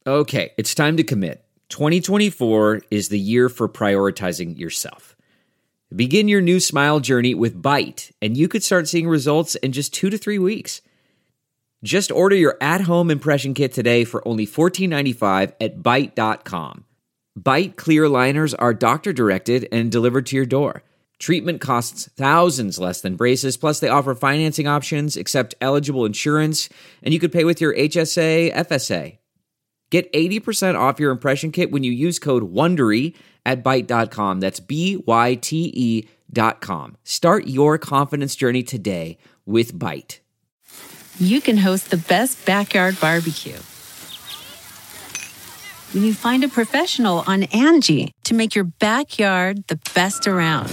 Okay, it's time to commit. 2024 is the year for prioritizing yourself. Begin your new smile journey with Byte, and you could start seeing results in just 2 to 3 weeks. Just order your at-home impression kit today for only $14.95 at Byte.com. Byte clear liners are doctor-directed and delivered to your door. Treatment costs thousands less than braces, plus they offer financing options, accept eligible insurance, and you could pay with your HSA, FSA. Get 80% off your impression kit when you use code WONDERY at Byte.com. That's BYTE.com. Start your confidence journey today with Byte. You can host the best backyard barbecue when you find a professional on Angie to make your backyard the best around.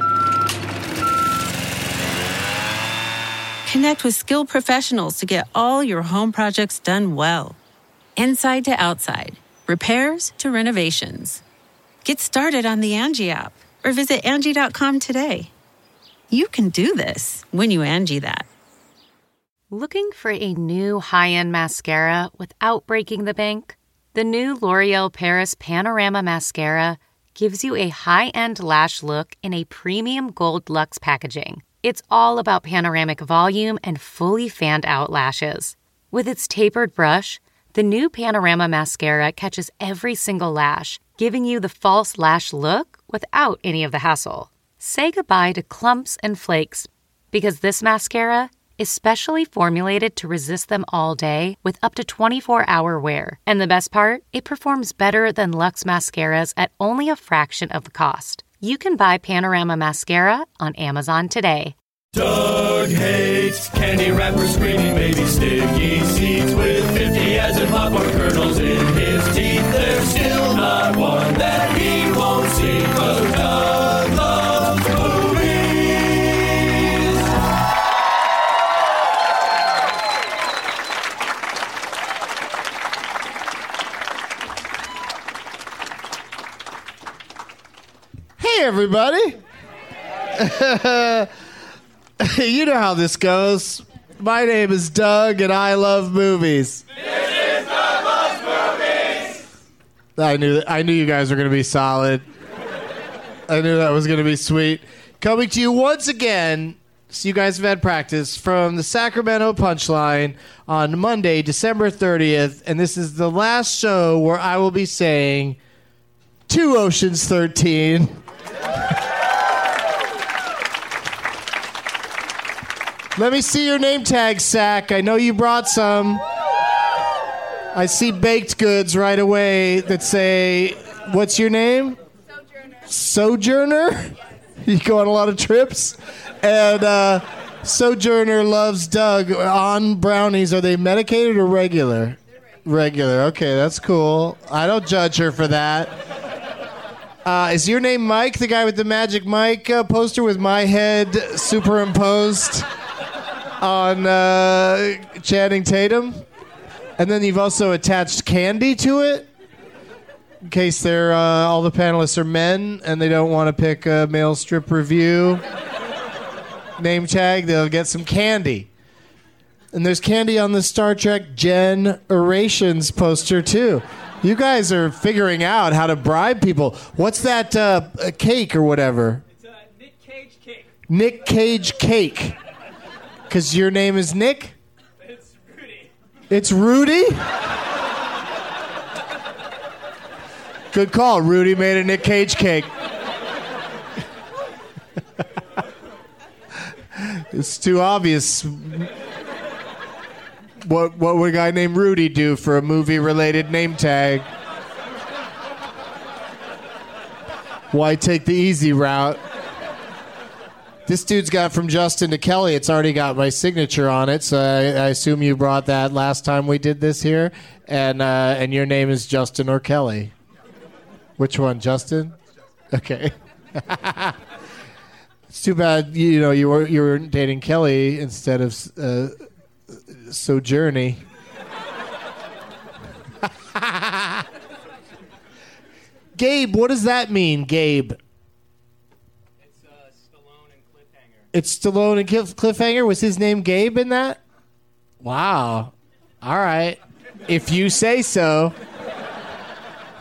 Connect with skilled professionals to get all your home projects done well. Inside to outside, repairs to renovations. Get started on the Angie app or visit Angie.com today. You can do this when you Angie that. Looking for a new high-end mascara without breaking the bank? The new L'Oreal Paris Panorama Mascara gives you a high-end lash look in a premium gold luxe packaging. It's all about panoramic volume and fully fanned-out lashes. With its tapered brush, the new Panorama Mascara catches every single lash, giving you the false lash look without any of the hassle. Say goodbye to clumps and flakes, because this mascara is specially formulated to resist them all day with up to 24-hour wear. And the best part? It performs better than Luxe mascaras at only a fraction of the cost. You can buy Panorama Mascara on Amazon today. Doug hates candy wrappers, screaming baby sticky seeds with 50 as in popcorn kernels in his teeth. There's still not one that he won't see, 'cause Doug loves movies. Hey, everybody. You know how this goes. My name is Doug, and I love movies. This is Doug Loves Movies. I knew you guys were going to be solid. I knew that was going to be sweet. Coming to you once again, so you guys have had practice, from the Sacramento Punchline on Monday, December 30th, and this is the last show where I will be saying 2 Ocean's 13. Let me see your name tag, Sack. I know you brought some. I see baked goods right away that say, what's your name? Sojourner? You go on a lot of trips? And Sojourner loves Doug on brownies. Are they medicated or regular? Regular. Okay, that's cool. I don't judge her for that. Is your name Mike, the guy with the Magic Mike poster with my head superimposed on Channing Tatum? And then you've also attached candy to it in case they're all the panelists are men and they don't want to pick a male strip review name tag. They'll get some candy. And there's candy on the Star Trek Generations poster too. You guys are figuring out how to bribe people. What's that cake or whatever? It's a Nick Cage cake. Nick Cage cake. Because your name is Nick? It's Rudy. It's Rudy? Good call. Rudy made a Nick Cage cake. It's too obvious. What would a guy named Rudy do for a movie-related name tag? Why take the easy route? This dude's got from Justin to Kelly. It's already got my signature on it, so I assume you brought that last time we did this here. And your name is Justin or Kelly. Which one, Justin? Okay. It's too bad, you were dating Kelly instead of Sojourney. Gabe, what does that mean, Gabe? It's Stallone and Cliffhanger. It's Stallone and Cliffhanger? Was his name Gabe in that? Wow. All right. If you say so.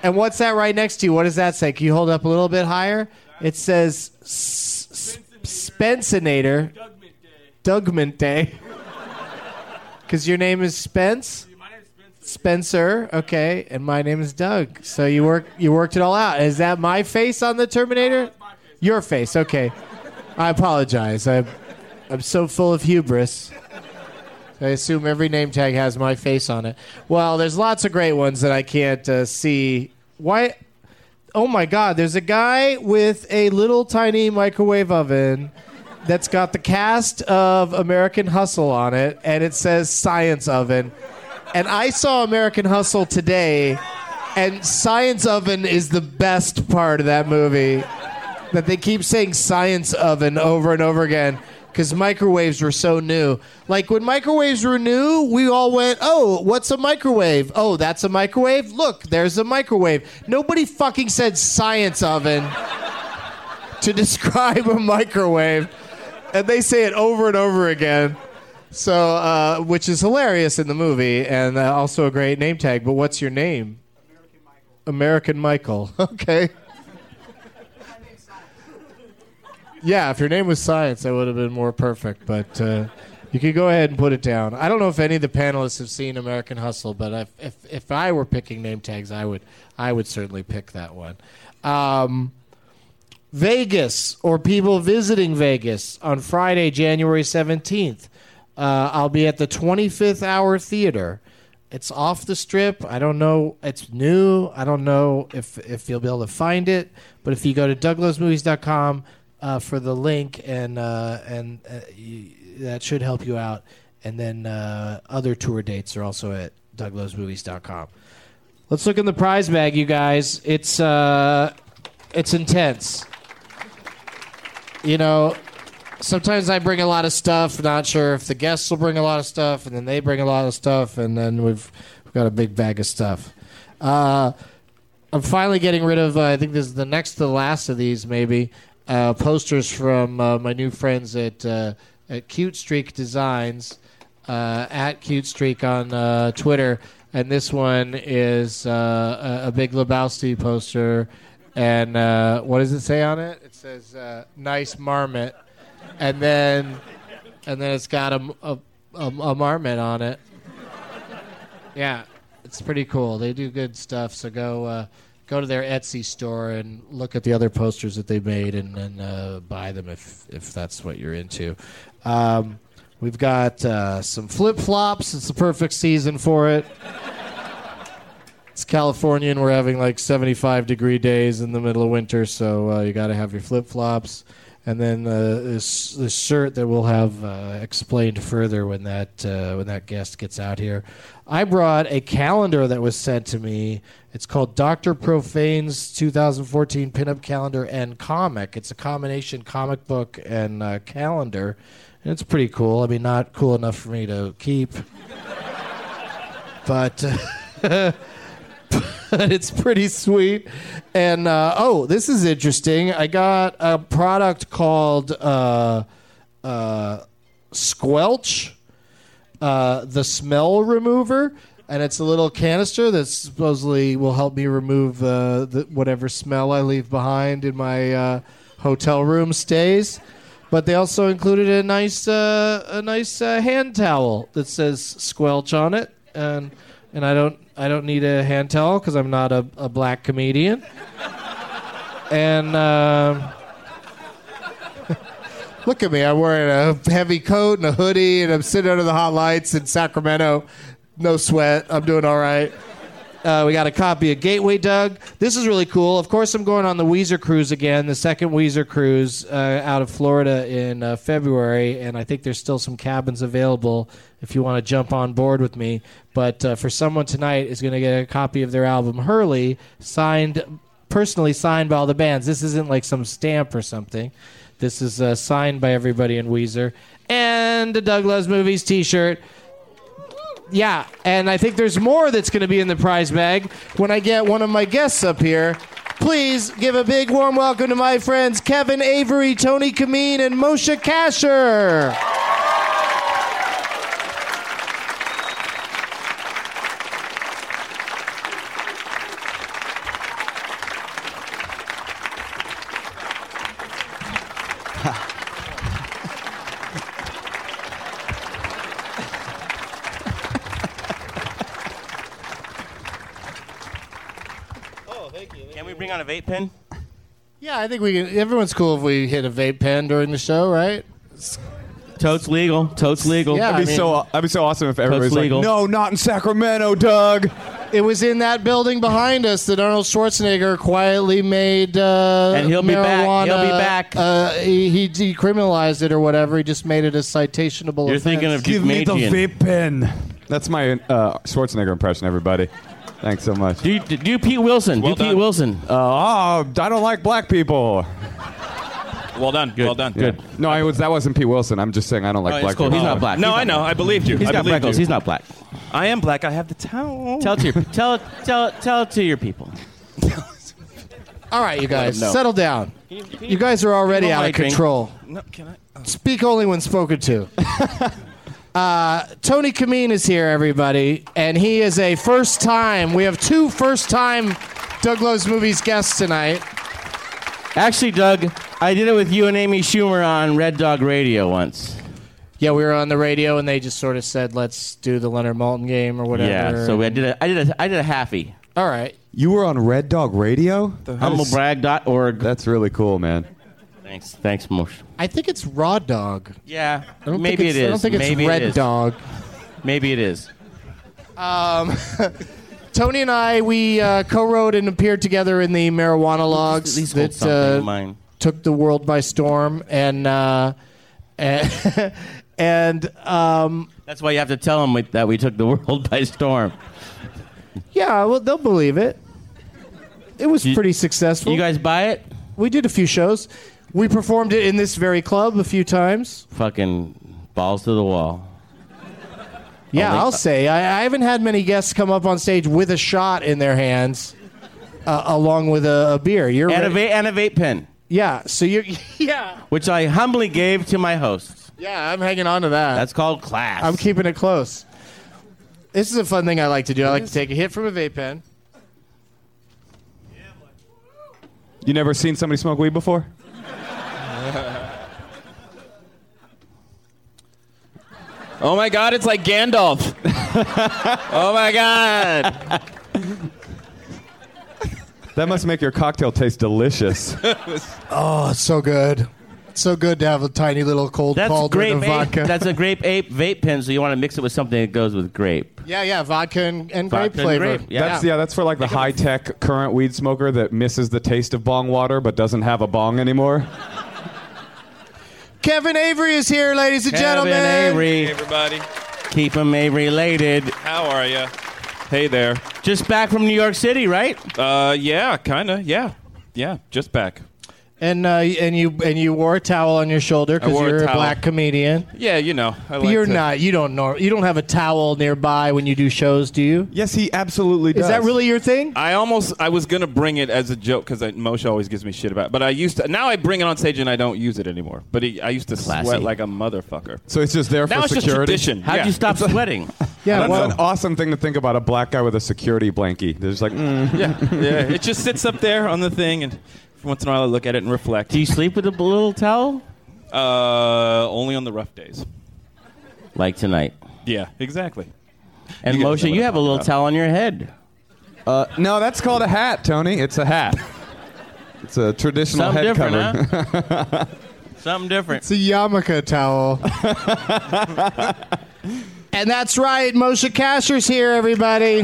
And what's that right next to you? What does that say? Can you hold it up a little bit higher? It says Spencinator. Dougment Day. Because your name is Spence? My name's Spencer. Spencer, okay, and my name is Doug. So you worked it all out. Is that my face on the Terminator? That's my face. Your face, okay. I apologize. I'm so full of hubris. I assume every name tag has my face on it. Well, there's lots of great ones that I can't see. Why? Oh my God! There's a guy with a little tiny microwave oven that's got the cast of American Hustle on it, and it says Science Oven. And I saw American Hustle today, and Science Oven is the best part of that movie. That they keep saying Science Oven over and over again because microwaves were so new. Like when microwaves were new, we all went, oh, what's a microwave? Oh, that's a microwave? Look, there's a microwave. Nobody fucking said Science Oven to describe a microwave. And they say it over and over again. So, which is hilarious in the movie and also a great name tag. But what's your name? American Michael. Okay. Yeah, if your name was Science, that would have been more perfect. But you can go ahead and put it down. I don't know if any of the panelists have seen American Hustle, but if I were picking name tags, I would certainly pick that one. Vegas, or people visiting Vegas, on Friday, January 17th. I'll be at the 25th Hour Theater. It's off the Strip. I don't know. It's new. I don't know if you'll be able to find it. But if you go to DougLovesMovies.com for the link, and that should help you out. And then other tour dates are also at DougLovesMovies.com. Let's look in the prize bag, you guys. It's intense. You know, sometimes I bring a lot of stuff, not sure if the guests will bring a lot of stuff, and then they bring a lot of stuff, and then we've got a big bag of stuff. I'm finally getting rid of, I think this is the next to the last of these, maybe, posters from my new friends at Cute Streak Designs, at Cute Streak on Twitter. And this one is a Big Lebowski poster. And what does it say on it? It says "Nice Marmot," and then it's got a marmot on it. Yeah, it's pretty cool. They do good stuff. So go to their Etsy store and look at the other posters that they made, and then buy them if that's what you're into. We've got some flip flops. It's the perfect season for it. It's California, and we're having like 75-degree days in the middle of winter, so you got to have your flip-flops. And then this shirt that we'll have explained further when that guest gets out here. I brought a calendar that was sent to me. It's called Dr. Profane's 2014 Pinup Calendar and Comic. It's a combination comic book and calendar, and it's pretty cool. I mean, not cool enough for me to keep, but... It's pretty sweet. And, this is interesting. I got a product called Squelch, the smell remover. And it's a little canister that supposedly will help me remove whatever smell I leave behind in my hotel room stays. But they also included a nice hand towel that says Squelch on it. And I don't need a hand towel because I'm not a black comedian. And look at me. I'm wearing a heavy coat and a hoodie, and I'm sitting under the hot lights in Sacramento. No sweat. I'm doing all right. We got a copy of Gateway Doug. This is really cool. Of course, I'm going on the Weezer cruise again, the second Weezer cruise out of Florida in February, and I think there's still some cabins available if you want to jump on board with me. But for someone tonight is going to get a copy of their album Hurley, personally signed by all the bands. This isn't like some stamp or something. This is signed by everybody in Weezer. And a Doug Loves Movies t-shirt. Yeah, and I think there's more that's going to be in the prize bag when I get one of my guests up here. Please give a big warm welcome to my friends Kevin Avery, Tony Kameen, and Moshe Kasher. Can we bring on a vape pen? Yeah, I think we can. Everyone's cool if we hit a vape pen during the show, right? Totes legal. Totes legal. Yeah, That'd be so awesome if everybody's like, legal. no, not in Sacramento, Doug. It was in that building behind us that Arnold Schwarzenegger quietly made And he'll be back. marijuana. He'll be back. He decriminalized it or whatever. He just made it a citationable You're offense. thinking of Give me the Magian. vape pen. That's my Schwarzenegger impression, everybody. Thanks so much. Do Pete Wilson. Well do Pete done. Wilson. I don't like black people. Well done. Well done. Good. No, that wasn't Pete Wilson. I'm just saying I don't like Oh, black it's cool. people. He's not black. No, He's I not know. black. I believed you. He's I got believed freckles. you. He's not black. I am black. I have the towel. Tell it to your people. All right, you guys, No. settle down. You guys are already Keep on out of my drink. control. No, can I? Oh. Speak only when spoken to. Tony Kameen is here, everybody, and he is a first-time. We have 2 first-time Doug Loves Movies guests tonight. Actually, Doug, I did it with you and Amy Schumer on Red Dog Radio once. Yeah, we were on the radio, and they just sort of said, "Let's do the Leonard Maltin game" or whatever. Yeah, so I did a halfie. All right. You were on Red Dog Radio? Humblebrag.org. That's really cool, man. Thanks, Moshe. I think it's Raw Dog. Yeah, I don't maybe think it is. I don't think it's Maybe Red it is. Dog. Maybe it is. Tony and I, we co-wrote and appeared together in the Marijuana Logs At least hold something that in mind. took the world by storm, and That's why you have to tell them that we took the world by storm. yeah, well, they'll believe it. It was pretty successful. You guys buy it? We did a few shows. We performed it in this very club a few times. Fucking balls to the wall. Yeah, Only- I'll say. I haven't had many guests come up on stage with a shot in their hands, along with a beer. You're And ready- a vape pen, yeah. So you're yeah. which I humbly gave to my host. Yeah, I'm hanging on to that. That's called class. I'm keeping it close. This is a fun thing I like to do. I like to take a hit from a vape pen. You never seen somebody smoke weed before? Oh my God! It's like Gandalf. Oh my God! That must make your cocktail taste delicious. Oh, it's so good. It's so good to have a tiny little cold That's cauldron grape of ape. vodka. That's a grape ape vape pen, so you want to mix it with something that goes with grape. yeah, vodka and grape Vodka and flavor. grape, yeah. That's for like the high-tech current weed smoker that misses the taste of bong water but doesn't have a bong anymore. Kevin Avery is here, ladies and Kevin gentlemen. Avery. Hey everybody, Keep them related. how are you? Hey there. Just back from New York City, right? Yeah, kinda. Yeah. Just back. And you wore a towel on your shoulder because wore a you're a towel. black comedian. Yeah, you know. I But like you're to- not. You don't know. You don't have a towel nearby when you do shows, do you? Yes, he absolutely does. Is that really your thing? I was gonna bring it as a joke because Moshe always gives me shit about it. But I used to. Now I bring it on stage and I don't use it anymore. But I used to Classy. sweat like a motherfucker. So it's just there Now for it's just security? tradition. How'd Yeah. you stop sweating? Yeah. That's Well, an awesome thing to think about, a black guy with a security blankie. They're just like, Yeah, it just sits up there on the thing, and once in a while I look at it and reflect. Do you sleep with a little towel? Only on the rough days. Like tonight. Yeah, exactly. And You guys know Moshe, what you I'm have a talking little about. towel on your head. no, that's called a hat, Tony. It's a hat. It's a traditional Something head different, covering. huh? Something different. it's a yarmulke towel. And that's right. Moshe Kasher's here, everybody.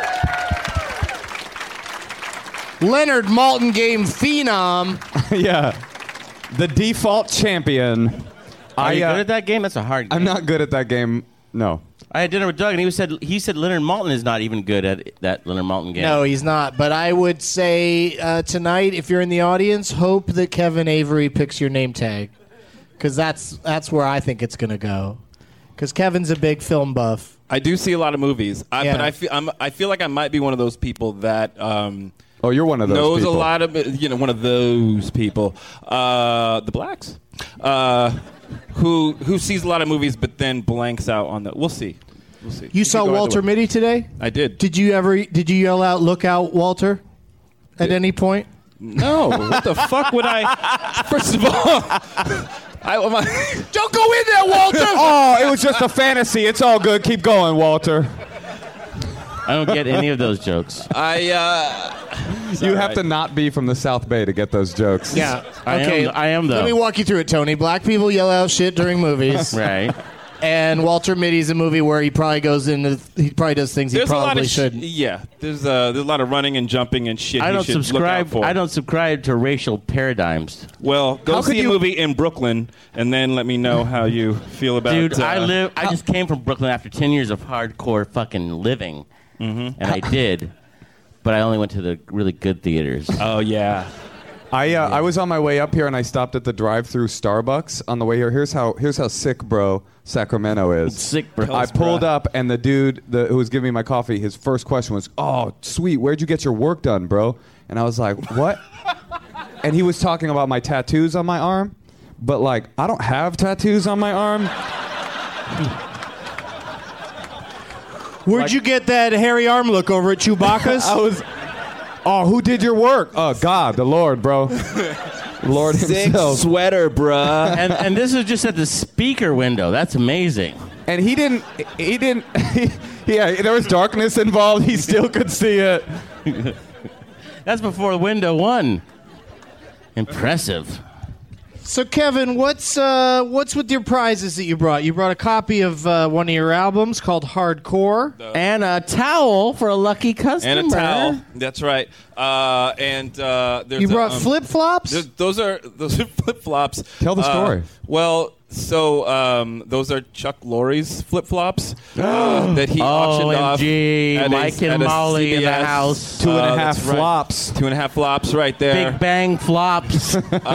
Leonard Maltin game phenom. Yeah. The default champion. Are you good at that game? That's a hard game. I'm not good at that game. No. I had dinner with Doug, and he said Leonard Maltin is not even good at that Leonard Maltin game. No, he's not. But I would say tonight, if you're in the audience, hope that Kevin Avery picks your name tag, because that's where I think it's going to go. Because Kevin's a big film buff. I do see a lot of movies, Yeah. but I feel like I might be one of those people that Oh, you're one of those knows people. a lot of one of those people, the blacks, who sees a lot of movies but then blanks out on the. We'll see. You saw go either Walter way. Mitty today? I did. Did you yell out, "Look out, Walter," at any point? No, what the fuck would I? First of all, Don't go in there, Walter. Oh, it was just a fantasy. It's all good. Keep going, Walter. I don't get any of those jokes. You have to not be from the South Bay to get those jokes. Yeah. I am though. Let me walk you through it, Tony. Black people yell out shit during movies. Right. And Walter Mitty's a movie where he probably does things he probably shouldn't. Yeah, there's a lot of running and jumping and shit. I you don't should look out subscribe. for. I don't subscribe to racial paradigms. Well, go see a movie in Brooklyn and then let me know how you feel about it. Dude, I just came from Brooklyn after 10 years of hardcore fucking living, and I did, but I only went to the really good theaters. Oh yeah. I was on my way up here and I stopped at the drive-through Starbucks on the way here. Here's how sick, bro, Sacramento is. Sick, bro. I pulled up and the dude who was giving me my coffee, his first question was, "Oh, sweet, where'd you get your work done, bro?" And I was like, "What?" And he was talking about my tattoos on my arm, but like I don't have tattoos on my arm. Where'd you get that hairy arm look over at Chewbacca's? Oh, who did your work? Oh, God, the Lord, bro. Lord himself. Sweater, bruh. and this is just at the speaker window. That's amazing. And he didn't, yeah, there was darkness involved. He still could see it. That's before window one. Impressive. So, Kevin, what's with your prizes that you brought? You brought a copy of one of your albums called Hardcore. And a towel for a lucky customer. And a towel. That's right. There's You brought flip-flops? Those are flip-flops. Tell the story. Those are Chuck Lorre's flip-flops that he auctioned off. OMG, at Mike and Molly in the CVS. house. 2.5 flops. 2.5 flops right there. Big Bang flops.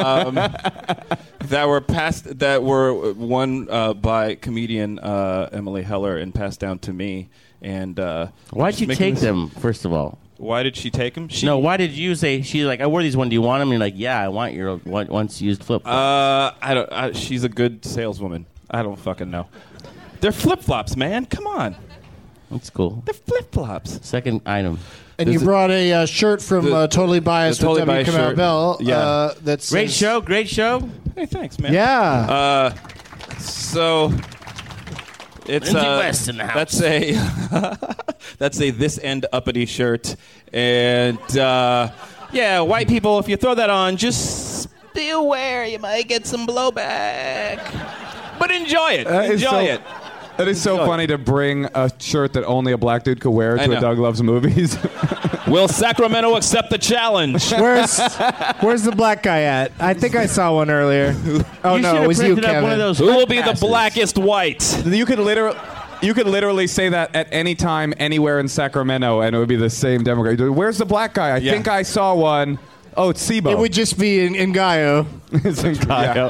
That were won by comedian Emily Heller and passed down to me. And Why'd you take them, first of all? Why did she take them? No, why did you say, she's like, I wore these one, do you want them? And you're like, yeah, I want your once used flip-flops. She's a good saleswoman. I don't fucking know. They're flip-flops, man. Come on. That's cool. They're flip-flops. Second item. And you brought a shirt from Totally Biased with W. Kamau Bell. Yeah. That's Great show. Hey, thanks, man. Yeah. So it's Lindsay West in the house. That's a This End Uppity shirt, and white people, if you throw that on, just be aware you might get some blowback, but enjoy it. Enjoy it. It is so funny to bring a shirt that only a black dude could wear to a Doug Loves Movies. Will Sacramento accept the challenge? Where's the black guy at? I think I saw one earlier. Oh, no, it was you, Kevin. Who will be the blackest white? You could literally say that at any time, anywhere in Sacramento, and it would be the same demographic. Where's the black guy? I think I saw one. Oh, it's Sibo. It would just be in Gaio. It's in Gaio.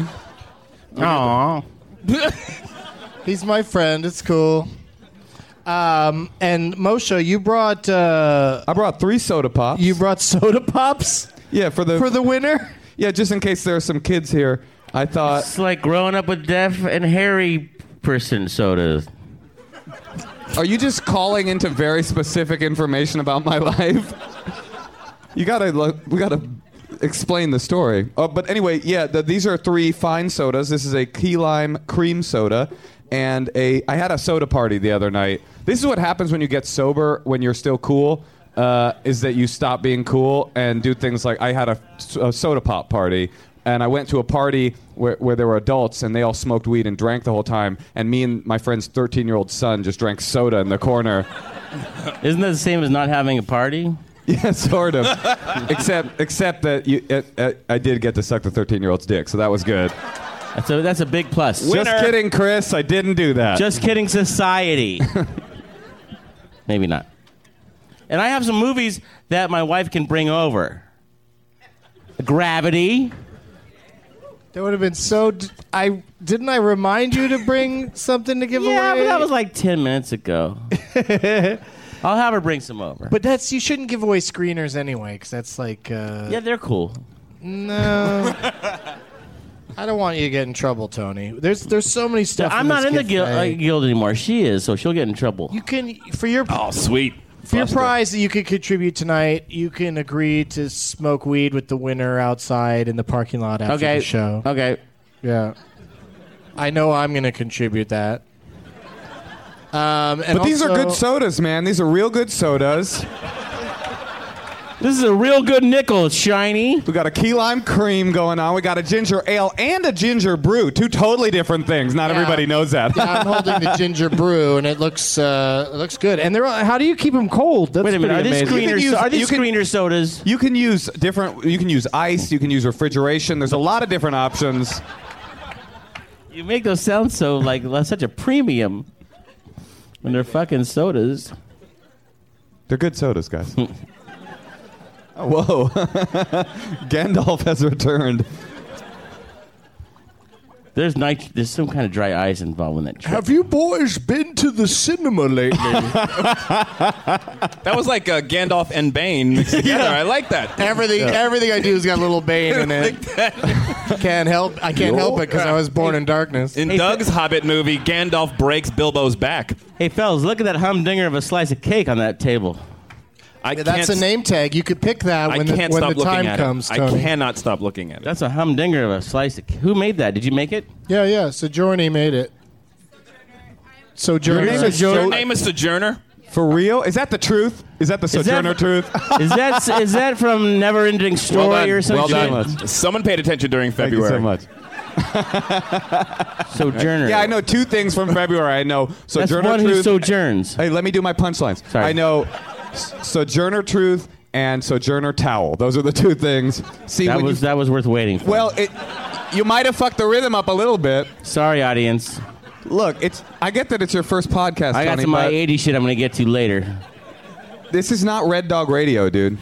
Aww. He's my friend. It's cool. And Moshe, you brought... I brought 3 soda pops. You brought soda pops? Yeah, for the winner? Yeah, just in case there are some kids here. I thought... It's like growing up with deaf and hairy person soda. Are you just calling into very specific information about my life? We gotta explain the story. But anyway, yeah, these are 3 fine sodas. This is a key lime cream soda. And I had a soda party the other night. This is what happens when you get sober when you're still cool, is that you stop being cool and do things like I had a soda pop party. And I went to a party where there were adults, and they all smoked weed and drank the whole time. And me and my friend's 13-year-old son just drank soda in the corner. Isn't that the same as not having a party? Yeah, sort of. except that I did get to suck the 13-year-old's dick, so that was good. That's a big plus. Winner. Just kidding, Chris. I didn't do that. Just kidding, society. Maybe not. And I have some movies that my wife can bring over. Gravity. That would have been so... Didn't I remind you to bring something to give away? Yeah, but that was like 10 minutes ago. I'll have her bring some over. But you shouldn't give away screeners anyway, because that's like... Yeah, they're cool. No. I don't want you to get in trouble, Tony. There's so many stuff. I'm not in the guild anymore. She is, so she'll get in trouble. You can for your sweet. For your prize that you could contribute tonight, you can agree to smoke weed with the winner outside in the parking lot after the show. Okay. Yeah. I know I'm going to contribute that. But these are good sodas, man. These are real good sodas. This is a real good nickel, Shiny. We got a key lime cream going on. We got a ginger ale and a ginger brew. Two totally different things. Not everybody knows that. Yeah, I'm holding the ginger brew, and it looks good. And how do you keep them cold? That's Wait a minute. Are pretty these amazing. screener sodas? You can use different. You can use ice. You can use refrigeration. There's a lot of different options. You make those sound so like such a premium when they're fucking sodas. They're good sodas, guys. Whoa. Gandalf has returned. There's some kind of dry ice involved in that trip. Have you boys been to the cinema lately? That was like Gandalf and Bane mixed together. I like that. Everything I do has got a little Bane in it. I can't help it because I was born in darkness. In Doug's Hobbit movie, Gandalf breaks Bilbo's back. Hey, fellas, look at that humdinger of a slice of cake on that table. That's a name tag. You could pick that when the time comes, Tony. I cannot stop looking at it. That's a humdinger of a slice of cake. Who made that? Did you make it? Yeah. Sojourner made it. Sojourner. Your name is Sojourner? For real? Is that the truth? Is that the Sojourner truth? Is that from Never Ending Story or something? Well done. Someone paid attention during February. Thank you so much. Sojourner. Yeah, I know two things from February. I know Sojourner That's one Truth. Who sojourns. Hey, let me do my punchlines. Sorry. I know Sojourner Truth and Sojourner Towel. Those are the two things. See, that was worth waiting for. Well, you might have fucked the rhythm up a little bit. Sorry, audience. Look, I get that it's your first podcast, I got Tony, some my 80 shit I'm going to get to later. This is not Red Dog Radio, dude.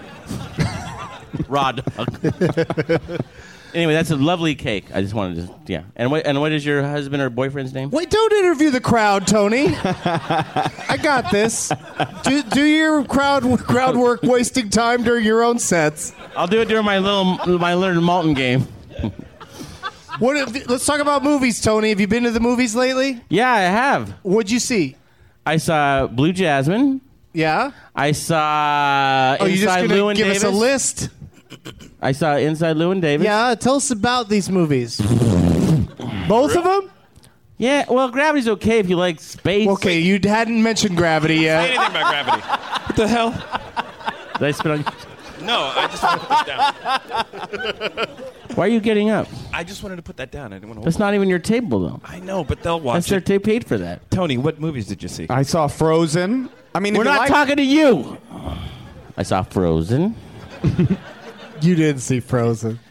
Raw dog. Anyway, that's a lovely cake. I just wanted to, yeah. And what is your husband or boyfriend's name? Wait, don't interview the crowd, Tony. I got this. Do your crowd work, wasting time during your own sets. I'll do it during my Leonard Maltin game. Let's talk about movies, Tony. Have you been to the movies lately? Yeah, I have. What'd you see? I saw Blue Jasmine. Yeah. I saw Inside Llewyn Davis. Oh, you're just going to give us a list? I saw Inside Llewyn Davis. Yeah, tell us about these movies. Both of them? Yeah, well, Gravity's okay if you like space. Okay, you hadn't mentioned Gravity yet. Say anything about Gravity. What the hell? Did I spit on you? No, I just wanted to put this down. Why are you getting up? I just wanted to put that down. I didn't want to. That's not even your table, though. I know, but they'll watch That's they paid for that. Tony, what movies did you see? I saw Frozen. I mean, we're not talking to you. I saw Frozen. You didn't see Frozen.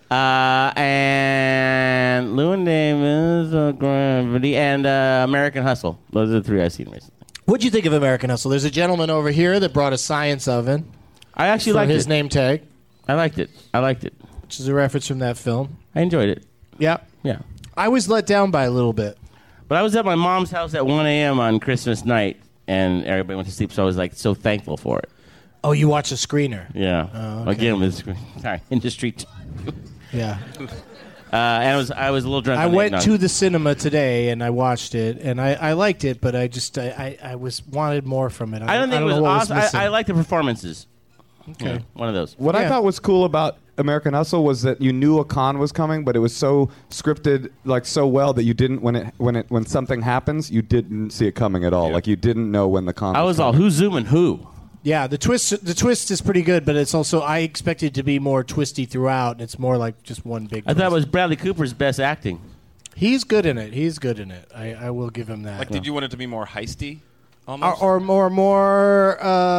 And Llewyn Davis, Gravity, and American Hustle. Those are the three I've seen recently. What'd you think of American Hustle? There's a gentleman over here that brought a science oven. I actually liked his name tag. I liked it. Which is a reference from that film. I enjoyed it. Yeah. Yeah. I was let down by a little bit. But I was at my mom's house at 1 a.m. on Christmas night, and everybody went to sleep, so I was like so thankful for it. Oh, you watched a screener? Yeah. Oh, okay. Again, with industry. Yeah. And I was a little drunk. I went to the cinema today and I watched it, and I liked it, but I wanted more from it. I don't think it was awesome. I like the performances. Okay. Yeah, one of those. What I thought was cool about American Hustle was that you knew a con was coming, but it was so scripted, like so well that you didn't when something happens, you didn't see it coming at all. Yeah. Like you didn't know when the con. I was all who's zooming who. Yeah, the twist is pretty good, but it's also I expected it to be more twisty throughout, and it's more like just one big twist. I thought it was Bradley Cooper's best acting. He's good in it. I will give him that. Like, did you want it to be more heisty, almost, or more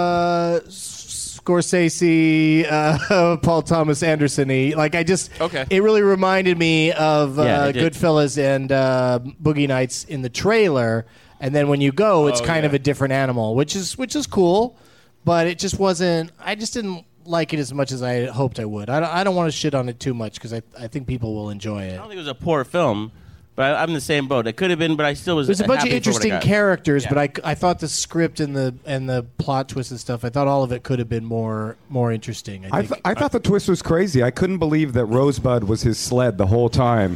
Scorsese, Paul Thomas Anderson-y? Like it really reminded me of Goodfellas and Boogie Nights in the trailer, and then when you go, it's kind of a different animal, which is cool. But it just wasn't. I just didn't like it as much as I hoped I would. I don't want to shit on it too much because I think people will enjoy it. I don't think it was a poor film, but I'm in the same boat. It could have been, but I still was. There's a bunch of happy interesting characters, but I thought the script and the plot twist and stuff. I thought all of it could have been more interesting. I thought the twist was crazy. I couldn't believe that Rosebud was his sled the whole time.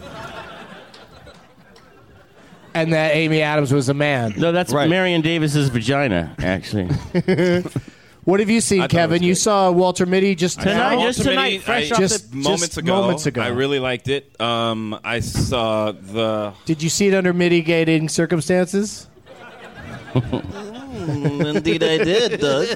And that Amy Adams was a man. No, that's right. Marion Davis's vagina, actually. What have you seen, Kevin? You saw Walter Mitty just tonight? Just tonight, moments ago. I really liked it. I saw the... Did you see it under mitigating circumstances? Indeed, I did, Doug.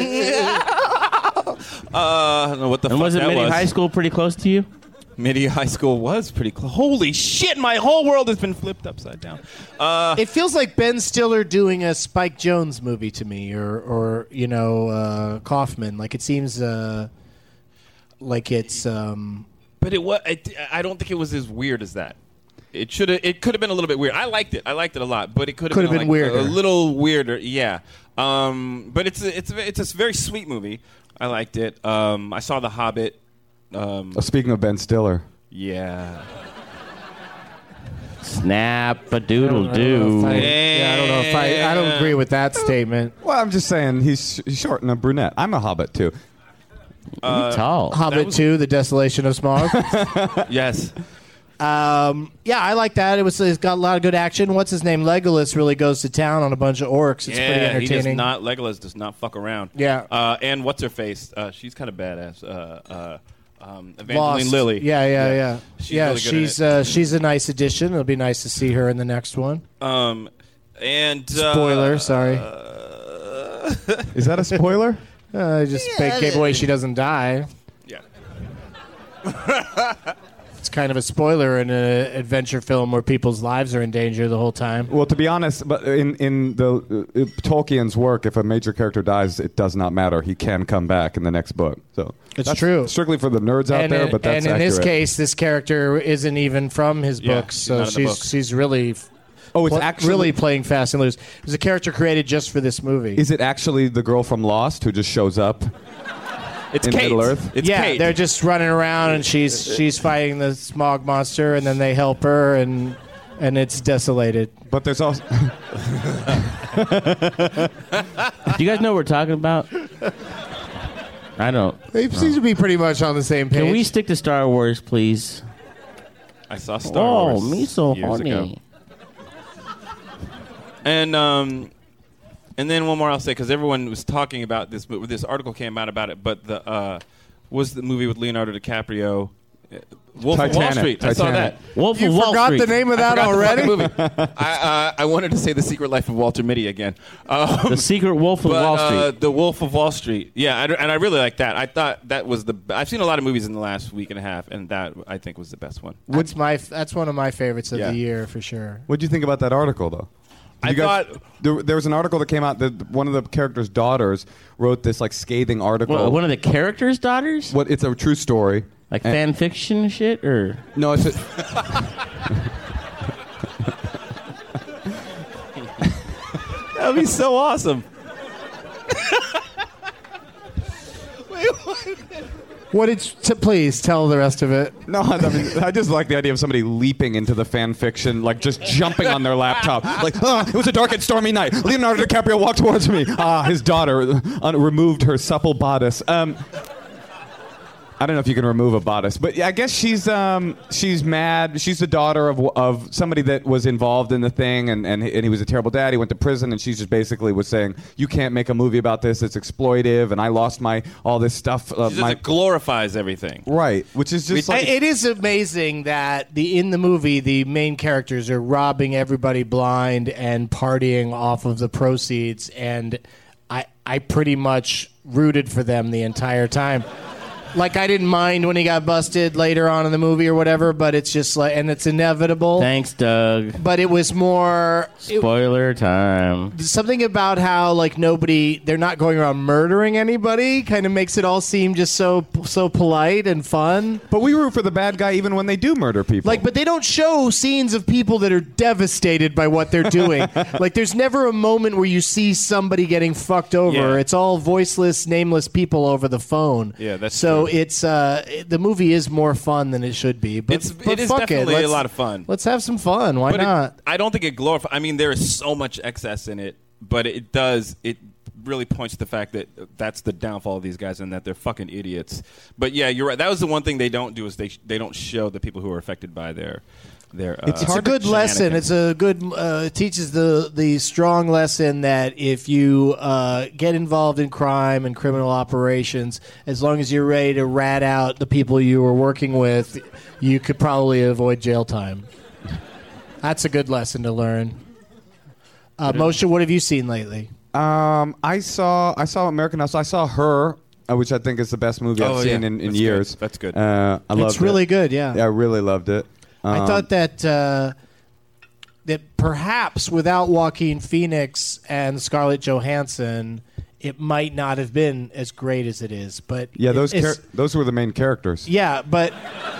I don't know what the And fuck was it that Midi was. High School pretty close to you? Midi High School was pretty close. Holy shit! My whole world has been flipped upside down. It feels like Ben Stiller doing a Spike Jonze movie to me, or Kaufman. Like it seems like it's. But it was. I don't think it was as weird as that. It should have. It could have been a little bit weird. I liked it. I liked it a lot. But it could have been like weirder. a little weirder. Yeah. But it's a very sweet movie. I liked it. I saw The Hobbit. Speaking of Ben Stiller. Yeah. Snap a doodle doo. I don't know if I don't agree with that statement. Well, I'm just saying he's short and a brunette. I'm a hobbit too. Tall. Hobbit 2, The Desolation of Smaug. Yes. Yeah, I like that. It's got a lot of good action. What's his name? Legolas really goes to town on a bunch of orcs. It's pretty entertaining. Legolas does not fuck around. Yeah. And what's her face? She's kind of badass. Evangeline Lost. Lilly. Yeah. She's really good at it. She's a nice addition. It'll be nice to see her in the next one. And Spoiler, sorry. Is that a spoiler? Gave away she doesn't die. Yeah. It's kind of a spoiler in an adventure film where people's lives are in danger the whole time. Well, to be honest, but in the Tolkien's work, if a major character dies, it does not matter. He can come back in the next book. So It's that's true. Strictly for the nerds out there, but that's and in this accurate. case, this character isn't even from his Yeah, books, she's so not in the books. she's really it's actually really playing fast and loose. There's a character created just for this movie. Is it actually the girl from Lost who just shows up? It's in Kate. Middle Earth? It's yeah, Kate. they're just running around, and she's fighting the smog monster, and then they help her, and it's desolated. But there's also Do you guys know what we're talking about? I don't. They seem to be pretty much on the same page. Can we stick to Star Wars, please? I saw Star Wars. Oh, me so years horny. ago. And then one more I'll say, because everyone was talking about this, but this article came out about it. But was the movie with Leonardo DiCaprio, Wolf of Wall Titanic. Street? I saw that. Wolf You of Wall forgot Street. the name of that I forgot already? the fucking movie. I wanted to say The Secret Life of Walter Mitty again. The Secret Wolf of But, Wall Street. The Wolf of Wall Street. Yeah, and I really like that. I thought that was I've seen a lot of movies in the last week and a half, and that I think was the best one. That's one of my favorites of Yeah. the year for sure. What do you think about that article, though? I thought there was an article that came out that one of the characters' daughters wrote this like scathing article. One of the characters' daughters? What? It's a true story. Like fan fiction shit, or No, it's. that'd be so awesome. Please tell the rest of it. No, I mean, I just like the idea of somebody leaping into the fan fiction, like just jumping on their laptop. Like, it was a dark and stormy night. Leonardo DiCaprio walked towards me. His daughter removed her supple bodice. I don't know if you can remove a bodice, but I guess she's mad. She's the daughter of somebody that was involved in the thing, and he was a terrible dad. He went to prison, and she just basically was saying, "You can't make a movie about this. It's exploitive, and I lost all this stuff." It glorifies everything. Right, which is just like It is amazing that in the movie the main characters are robbing everybody blind and partying off of the proceeds, and I pretty much rooted for them the entire time. Like, I didn't mind when he got busted later on in the movie or whatever, but it's just like, and it's inevitable. Thanks, Doug. But it was more Spoiler time. something about how like they're not going around murdering anybody. Kind of makes it all seem just so polite and fun. But we root for the bad guy even when they do murder people. Like, but they don't show scenes of people that are devastated by what they're doing. Like, there's never a moment where you see somebody getting fucked over. Yeah. It's all voiceless, nameless people over the phone. Yeah, that's so true. it's the movie is more fun than it should be. But It is fuck definitely it. a lot of fun. Let's have some fun. Why But not? I don't think it glorifies. I mean, there is so much excess in it, but it really points to the fact that that's the downfall of these guys and that they're fucking idiots. But yeah, you're right. That was the one thing they don't do is they don't show the people who are affected by their. It's a good lesson. It's a good it teaches the strong lesson that if you get involved in crime and criminal operations, as long as you're ready to rat out the people you were working with, you could probably avoid jail time. That's a good lesson to learn. Moshe, what have you seen lately? I saw American Hustle. I saw Her, which I think is the best movie I've seen in That's years. Good. That's good. I loved It's really good, yeah. Yeah, I really loved it. I thought that perhaps without Joaquin Phoenix and Scarlett Johansson, it might not have been as great as it is. But yeah, those were the main characters. Yeah, but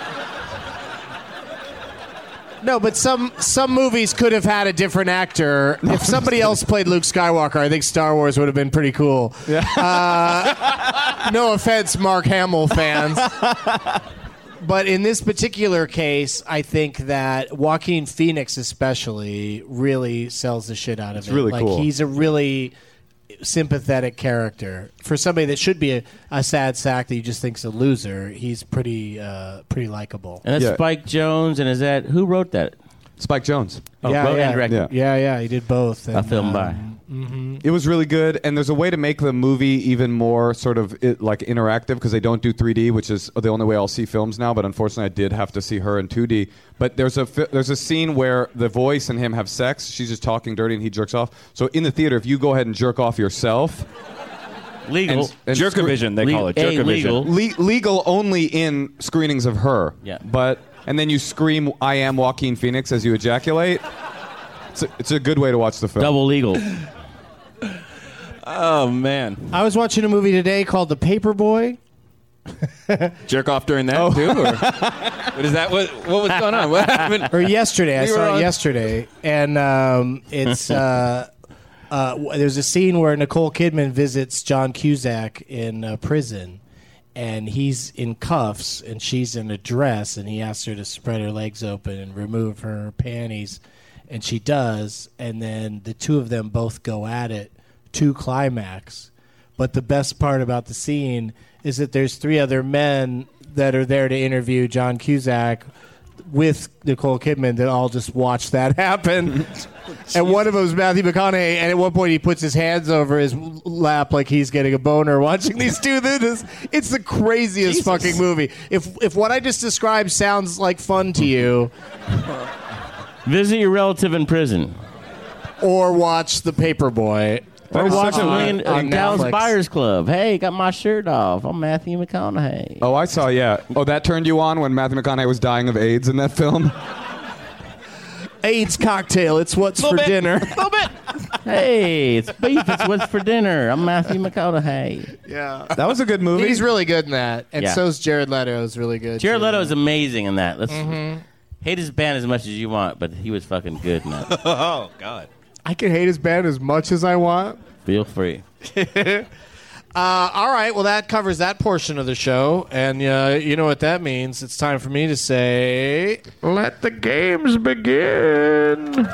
no, but some movies could have had a different actor. If somebody else played Luke Skywalker, I think Star Wars would have been pretty cool. Yeah. No offense, Mark Hamill fans. But in this particular case, I think that Joaquin Phoenix especially really sells the shit out of it. It's really cool. He's a really sympathetic character. For somebody that should be a sad sack that you just think's a loser, he's pretty likable. And that's Spike Jonze, and is that who wrote that? Spike Jonze. Wrote and directed. Yeah, he did both. A film by. It was really good, and there's a way to make the movie even more sort of like interactive because they don't do 3D, which is the only way I'll see films now. But unfortunately, I did have to see Her in 2D. But there's a scene where the voice and him have sex. She's just talking dirty, and he jerks off. So in the theater, if you go ahead and jerk off yourself, legal Jerkavision, they call it. Jerkavision. Legal only in screenings of Her. Yeah. And then you scream, "I am Joaquin Phoenix" as you ejaculate. It's a good way to watch the film. Double legal. Oh, man. I was watching a movie today called The Paperboy. Jerk off during that, too? Or what is that? What was going on? What happened? Or yesterday. I saw it yesterday. And it's there's a scene where Nicole Kidman visits John Cusack in prison. And he's in cuffs, and she's in a dress, and he asks her to spread her legs open and remove her panties. And she does, and then the two of them both go at it to climax. But the best part about the scene is that there's three other men that are there to interview John Cusack with Nicole Kidman that all just watch that happen. And one of them is Matthew McConaughey, and at one point he puts his hands over his lap like he's getting a boner watching these two do this. It's the craziest fucking movie. If what I just described sounds like fun to you... Visit your relative in prison. Or watch The Paperboy. Or watch on Dallas Netflix. Buyers Club. Hey, got my shirt off. I'm Matthew McConaughey. Oh, I saw, yeah. Oh, that turned you on when Matthew McConaughey was dying of AIDS in that film? AIDS cocktail. It's what's for dinner. A little bit. Hey, it's beef. It's what's for dinner. I'm Matthew McConaughey. Yeah. That was a good movie. He's really good in that. And Yeah. so's Jared Leto is really good. Jared too. Leto is amazing in that. Let's hate his band as much as you want, but he was fucking good in that. Oh, God. I can hate his band as much as I want. Feel free. All right. Well, that covers that portion of the show. And you know what that means. It's time for me to say, let the games begin.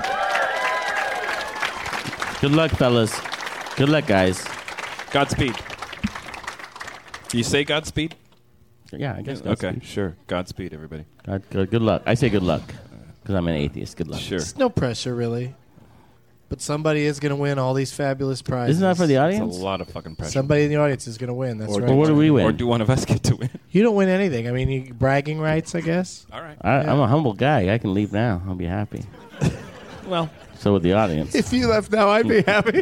Good luck, fellas. Good luck, guys. Godspeed. Do you say Godspeed? Yeah, I guess. Okay, sure. Godspeed, everybody. Good luck. I say good luck because I'm an atheist. Good luck. Sure. It's no pressure, really. But somebody is going to win all these fabulous prizes. Isn't that for the It's audience? a lot of fucking pressure. Somebody in the audience is going to win. That's right. Well, what do we win? Or do one of us get to win? You don't win anything. I mean, bragging rights, I guess. All right. I'm a humble guy. I can leave now. I'll be happy. Well, So would the audience. If you left now, I'd be happy.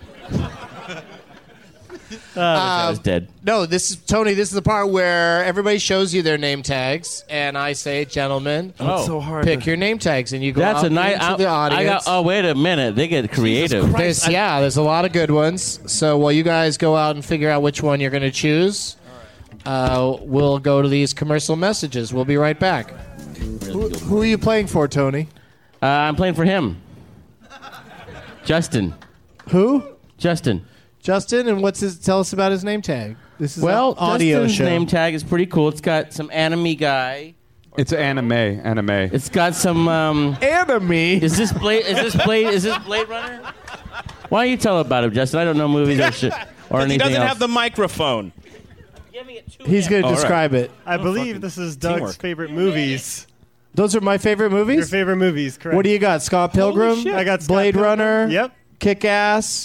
I was dead. No, this is Tony. This is the part where everybody shows you their name tags, and I say, "Gentlemen, it's so hard. pick your name tags," and you go That's out a night. into the audience. Oh, wait a minute. They get creative. There's a lot of good ones. So while you guys go out and figure out which one you're going to choose, we'll go to these commercial messages. We'll be right back. Who are you playing for, Tony? I'm playing for him. Justin. Who? Justin. Justin, and tell us about his name tag. This is Well, an audio Justin's show. name tag is pretty cool. It's got some anime guy. It's anime. It's got some. Enemy. Is this Blade Runner? Why don't you tell about him, Justin? I don't know movies or shit or anything he doesn't else. have the microphone. He's going to describe it. I believe this is Doug's teamwork. favorite movies. Those are my favorite movies. Your favorite movies, correct? What do you got? Scott Pilgrim? I got Scott Blade Pilgrim. Runner? Yep. Kick-Ass?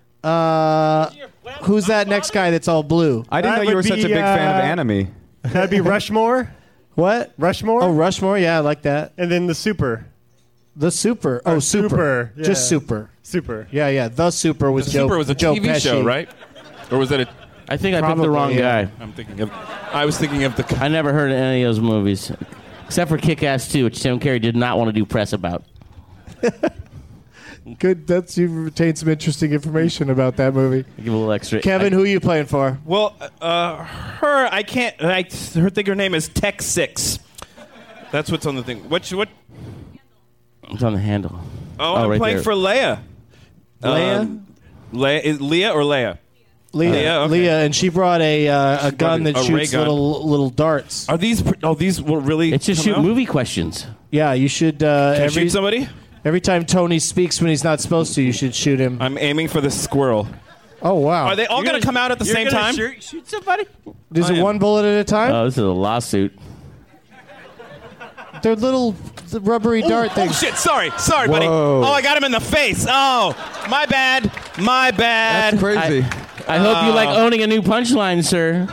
Who's that next guy that's all blue? I didn't That know you would were such a be, big fan of anime. That'd be Rushmore. What? Rushmore. Oh, Rushmore? Yeah, I like that. And then the Super. The Super. Oh, Super. Super, yeah. Just Super. Super. Yeah. The Super was Joe. Super was a Joe TV Pesci. show, right? Or was that a? I think I picked Probably, the wrong yeah. guy. I was thinking of the. I never heard of any of those movies, except for Kick-Ass 2, which Tim Carey did not want to do press about. Good. You've retained some interesting information about that movie. Give a little extra. Kevin, who are you playing for? Well, her. I can't. I think her name is Tech 6. That's what's on the thing. What? It's on the handle. Oh, I'm right playing there. for Leia. Leia? Is Leah or Leia? Leah. okay. Leah, and she brought a gun that a ray shoots gun. little darts. Are these? These will really. It's just come shoot out? movie questions. Yeah, you should. Can I Every shoot somebody? every time Tony speaks when he's not supposed to, you should shoot him. I'm aiming for the squirrel. Oh wow! Are they all going to come out at the same time? Shoot somebody? Is I it am. one bullet at a time? Oh, this is a lawsuit. They're little rubbery dart Oh things. shit! Sorry, buddy. Whoa. Oh, I got him in the face. Oh, my bad. That's crazy. I hope you like owning a new punchline, sir.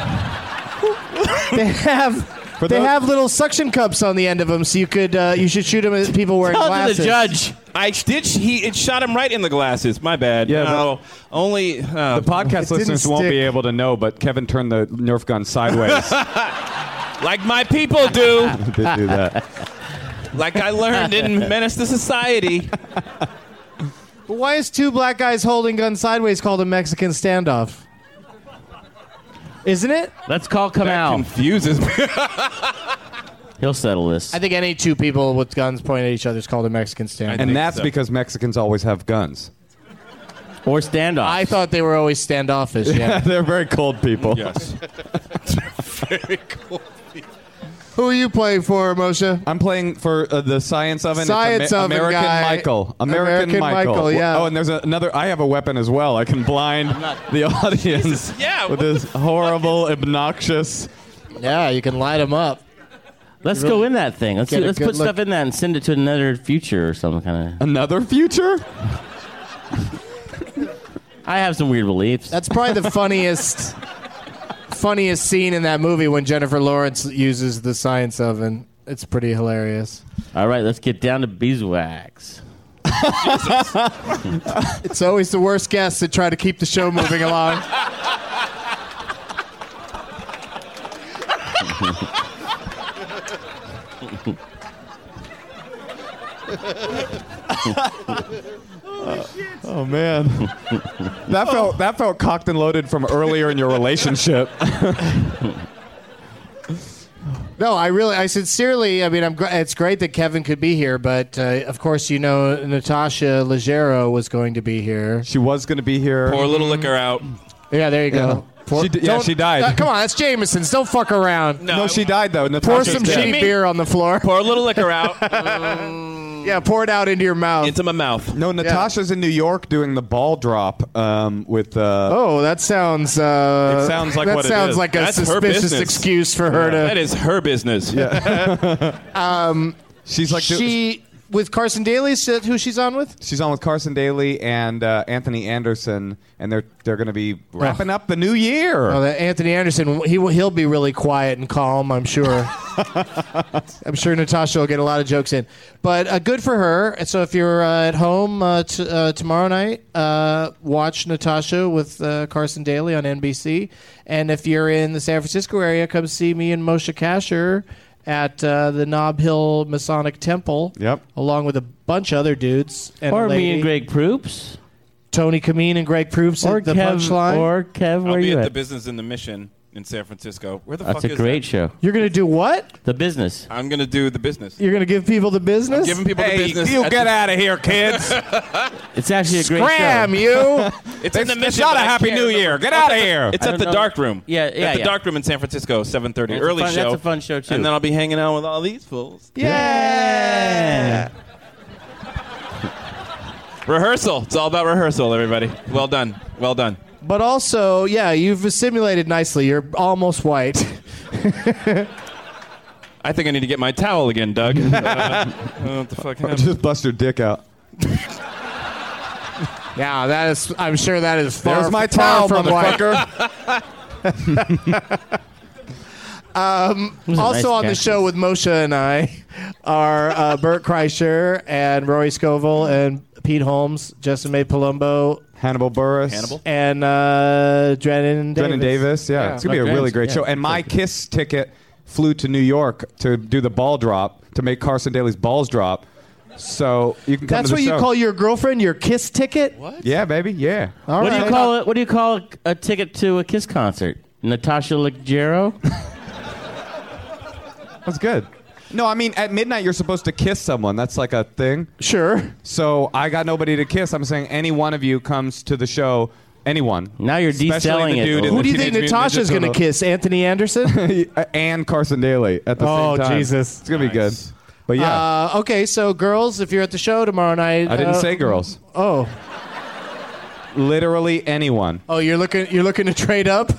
They have little suction cups on the end of them, so you should shoot them at people wearing Tell it to glasses. the judge. I did. It shot him right in the glasses. My bad. Yeah, No, only The podcast didn't listeners won't stick. be able to know, but Kevin turned the Nerf gun sideways. like my people do. Did do that. Like I learned in Menace to Society. But why is two black guys holding guns sideways called a Mexican standoff? Isn't it? Let's call Kamal. Confuses me. He'll settle this. I think any two people with guns pointing at each other is called a Mexican standoff. And that's so. because Mexicans always have guns. Or standoff. I thought they were always standoffish. Yeah. They're very cold people. Yes. Very cool. Who are you playing for, Moshe? I'm playing for the Science Oven. Science it's Oven American guy. Michael. American Michael, yeah. Oh, and there's another. I have a weapon as well. I can blind the audience Yeah, with what this horrible, obnoxious. Yeah, you can light them up. Let's go in that thing. Let's Get a let's good put stuff look. in that and send it to another future or some kind of. Another future? I have some weird beliefs. That's probably the funniest scene in that movie when Jennifer Lawrence uses the Science Oven. It's pretty hilarious. All right, let's get down to beeswax. It's always the worst guests that try to keep the show moving along. Oh man, that felt cocked and loaded from earlier in your relationship. No, I sincerely, I mean, it's great that Kevin could be here, but of course, you know, Natasha Leggero was going to be here. She was going to be here. Pour a little liquor out. Yeah, there you go. She died. Come on, that's Jameson's. Don't fuck around. No, she died though. Pour Natasha's some dead. shitty beer on the floor. Pour a little liquor out. Yeah, pour it out into your mouth. Into my mouth. No, Natasha's in New York doing the ball drop with. Oh, that sounds. It sounds like that what it sounds is. like a That's her suspicious business. excuse for her to. That is her business. She's like She with Carson Daly. Is that who she's on with? she's on with Carson Daly and Anthony Anderson, and they're going to be wrapping up the new year. Oh, that Anthony Anderson. He'll be really quiet and calm. I'm sure. I'm sure Natasha will get a lot of jokes in, but good for her. So if you're at home tomorrow night, watch Natasha with Carson Daly on NBC. And if you're in the San Francisco area, come see me and Moshe Kasher at the Nob Hill Masonic Temple. Yep. Along with a bunch of other dudes. And Or a me lady. and Greg Proops. Tony Kameen and Greg Proops Or at the Kev. Punchline. Or Kev, where I'll be you at the at? Business in the Mission in San Francisco. Where the That's fuck a is great that? show. You're going to do what? The Business. I'm going to do the business. You're going to give people the business? Giving people the business. you at get the- out of here, kids! It's actually a great Scram, show. you! It's in the It's Mission. not but a I Happy can't New remember. Year. Get out of here! It's I at don't the know. Dark Room. Yeah, At the Dark Room in San Francisco, 7:30. It's Early a fun, show. That's a fun show, too. And then I'll be hanging out with all these fools. Yeah. Rehearsal. It's all about rehearsal, everybody. Well done. Well done. But also, yeah, you've assimilated nicely. You're almost white. I think I need to get my towel again, Doug. What the fuck happened? Just bust your dick out. Yeah, that is. I'm sure that is far, There's my far towel, from white. motherfucker. Also on the show with Moshe and I are Bert Kreischer and Rory Scovel and Pete Holmes, Justin May Palumbo, Hannibal Buress. and Drennan Davis. Brennan Davis, yeah. It's going to be a really great show. And my KISS ticket flew to New York to do the ball drop, to make Carson Daly's balls drop. So you can come That's to what the you show. call your girlfriend, your KISS ticket? What? Yeah, baby, yeah. All What right. do you call it? What do you call a ticket to a Kiss concert? Natasha Leggero? That's good. No, I mean, at midnight, you're supposed to kiss someone. That's like a thing. Sure. So I got nobody to kiss. I'm saying any one of you comes to the show. Anyone. Now you're Especially deselling the it. dude in Who the do you think Teenage Mutant Natasha's Ninja going to Turtle. kiss? Anthony Anderson? And Carson Daly at the Oh, same time. Jesus. It's going to be good. But yeah, Okay, so girls, if you're at the show tomorrow night. I didn't say girls. Oh. Literally anyone. Oh, you're looking to trade up?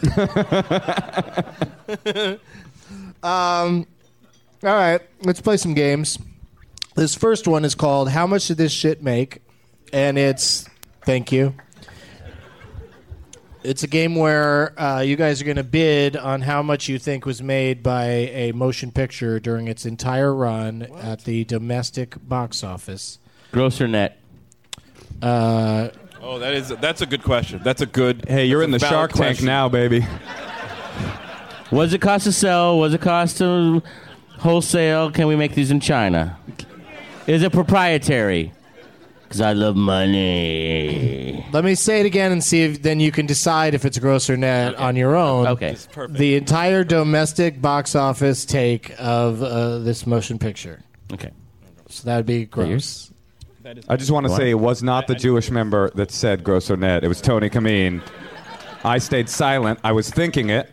All right, let's play some games. This first one is called How Much Did This Shit Make? And it's, thank you. It's a game where you guys are going to bid on how much you think was made by a motion picture during its entire run at the domestic box office. Gross or net? Oh, that's a good question. That's a good. Hey, you're in the valid Shark Tank question. now, baby. What does it cost to sell? What does it cost to wholesale? Can we make these in China? Is it proprietary? Because I love money. Let me say it again and see if then you can decide if it's gross or net on your own. Okay. Perfect. The entire domestic box office take of this motion picture. Okay. So that would be gross. I just want to say it was not the Jewish member that said gross or net. It was Tony Kameen. I stayed silent. I was thinking it.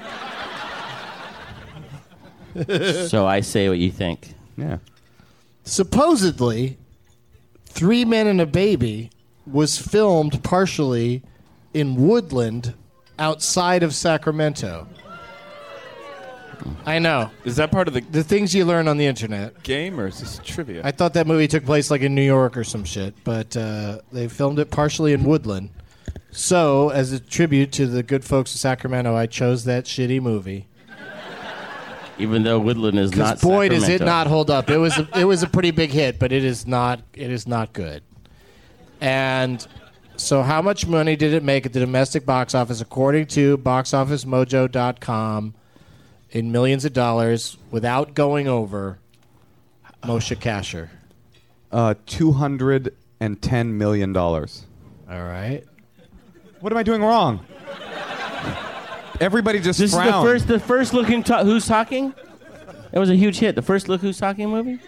So I say what you think. Yeah. Supposedly, 3 Men and a Baby was filmed partially in Woodland outside of Sacramento. I know. Is that part of the The things you learn on the internet. game, or is this trivia? I thought that movie took place like in New York or some shit, but they filmed it partially in Woodland. So, as a tribute to the good folks of Sacramento, I chose that shitty movie. Even though Woodland is not Because boy, does it Sacramento. not hold up. It was a pretty big hit, but it is not good. And so, how much money did it make at the domestic box office, according to BoxOfficeMojo.com, in millions of dollars, without going over? Moshe Kasher. $210 million. All right. What am I doing wrong? Everybody just This frowned. is the first look who's talking? It was a huge hit. The first Look Who's Talking movie?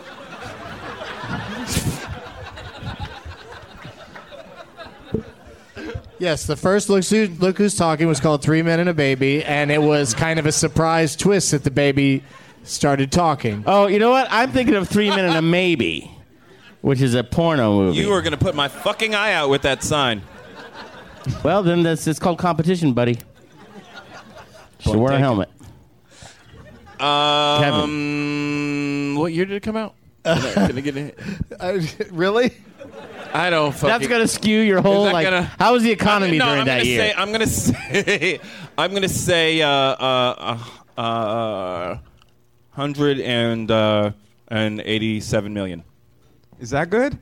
Yes, the first Look Who's Talking was called 3 Men and a Baby, and it was kind of a surprise twist that the baby started talking. Oh, you know what? I'm thinking of 3 Men and a Maybe, which is a porno movie. You are going to put my fucking eye out with that sign. Well, then it's called competition, buddy. Should wear a helmet. What year did it come out? Can I get it? Really? I don't fucking... That's going to skew your whole, Is that like, gonna- how was the economy during that year? I'm gonna say 187 million. Is that good?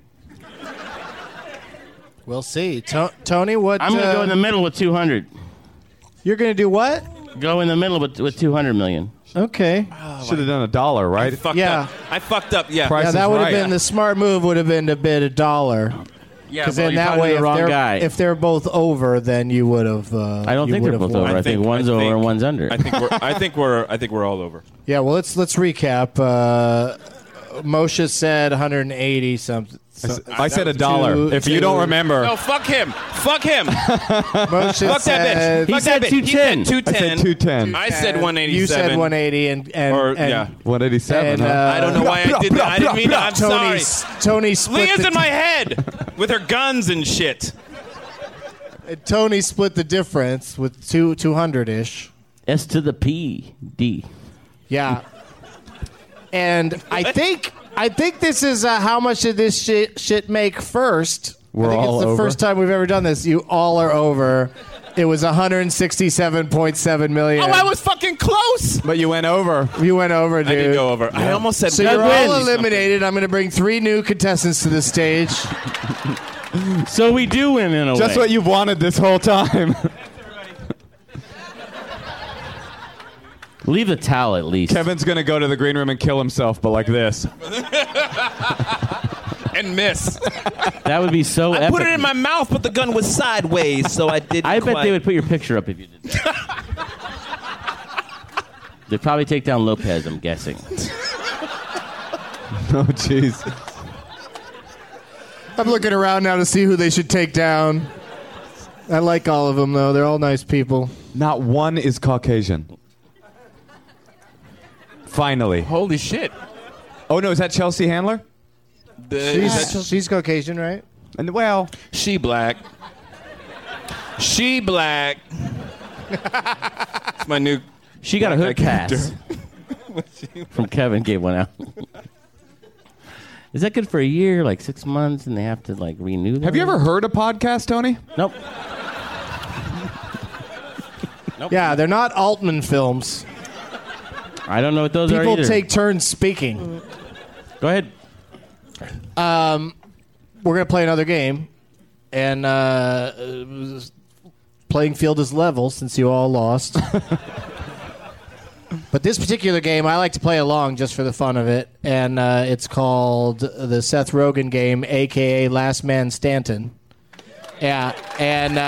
We'll see. Tony, what? I'm going to go in the middle with 200. You're going to do what? Go in the middle with 200 million. Okay. Should have done $1, right? I fucked up. Yeah. Price Yeah, is that would have right. been the smart move. Would have been to bid $1. Yeah, Because then that way, if they're both over, then you would have. I don't think they're both over. I think one's over and one's under. I think we're all over. Yeah. Well, let's recap. Moshe said 180 something. I said $1. If you don't remember. No, fuck him. Fuck him. Moshe Fuck that bitch. He Fuck said that bitch. He said 210. I said 210. I said 187. You said 180 and yeah. 187. and, huh? I don't know why I did that. I didn't mean to. I'm sorry. Tony split Leah's the in my head with her guns and shit. Tony split the difference with 200-ish. S to the P, D. Yeah. And I think this is how much did this shit make first. We're I think all it's the over? first time we've ever done this. You all are over. It was 167.7 million. Oh, I was fucking close. But you went over. You went over, dude. I did go over. I almost said So you're all eliminated. I'm going to bring 3 new contestants to the stage. So we do win in a way. Just what you've wanted this whole time. Leave the towel at least. Kevin's going to go to the green room and kill himself, but like this. And miss. That would be so epic. I put it in my mouth, but the gun was sideways, so I didn't I bet quite. they would put your picture up if you did that. They'd probably take down Lopez, I'm guessing. Oh, jeez. I'm looking around now to see who they should take down. I like all of them, though. They're all nice people. Not one is Caucasian. Finally. Holy shit. Oh, no, is that Chelsea Handler? She's Caucasian, right? And well, she black. She black. It's my new. She got a hood pass. character. From Kevin gave one out. Is that good for a year, like 6 months, and they have to like renew them? have you ever heard a podcast, Tony? Nope. Yeah, they're not Altman films. I don't know what those are either. People take turns speaking. Go ahead. We're going to play another game. And playing field is level since you all lost. But this particular game, I like to play along just for the fun of it. And it's called the Seth Rogen game, a.k.a. Last Man Stanton. Yeah, and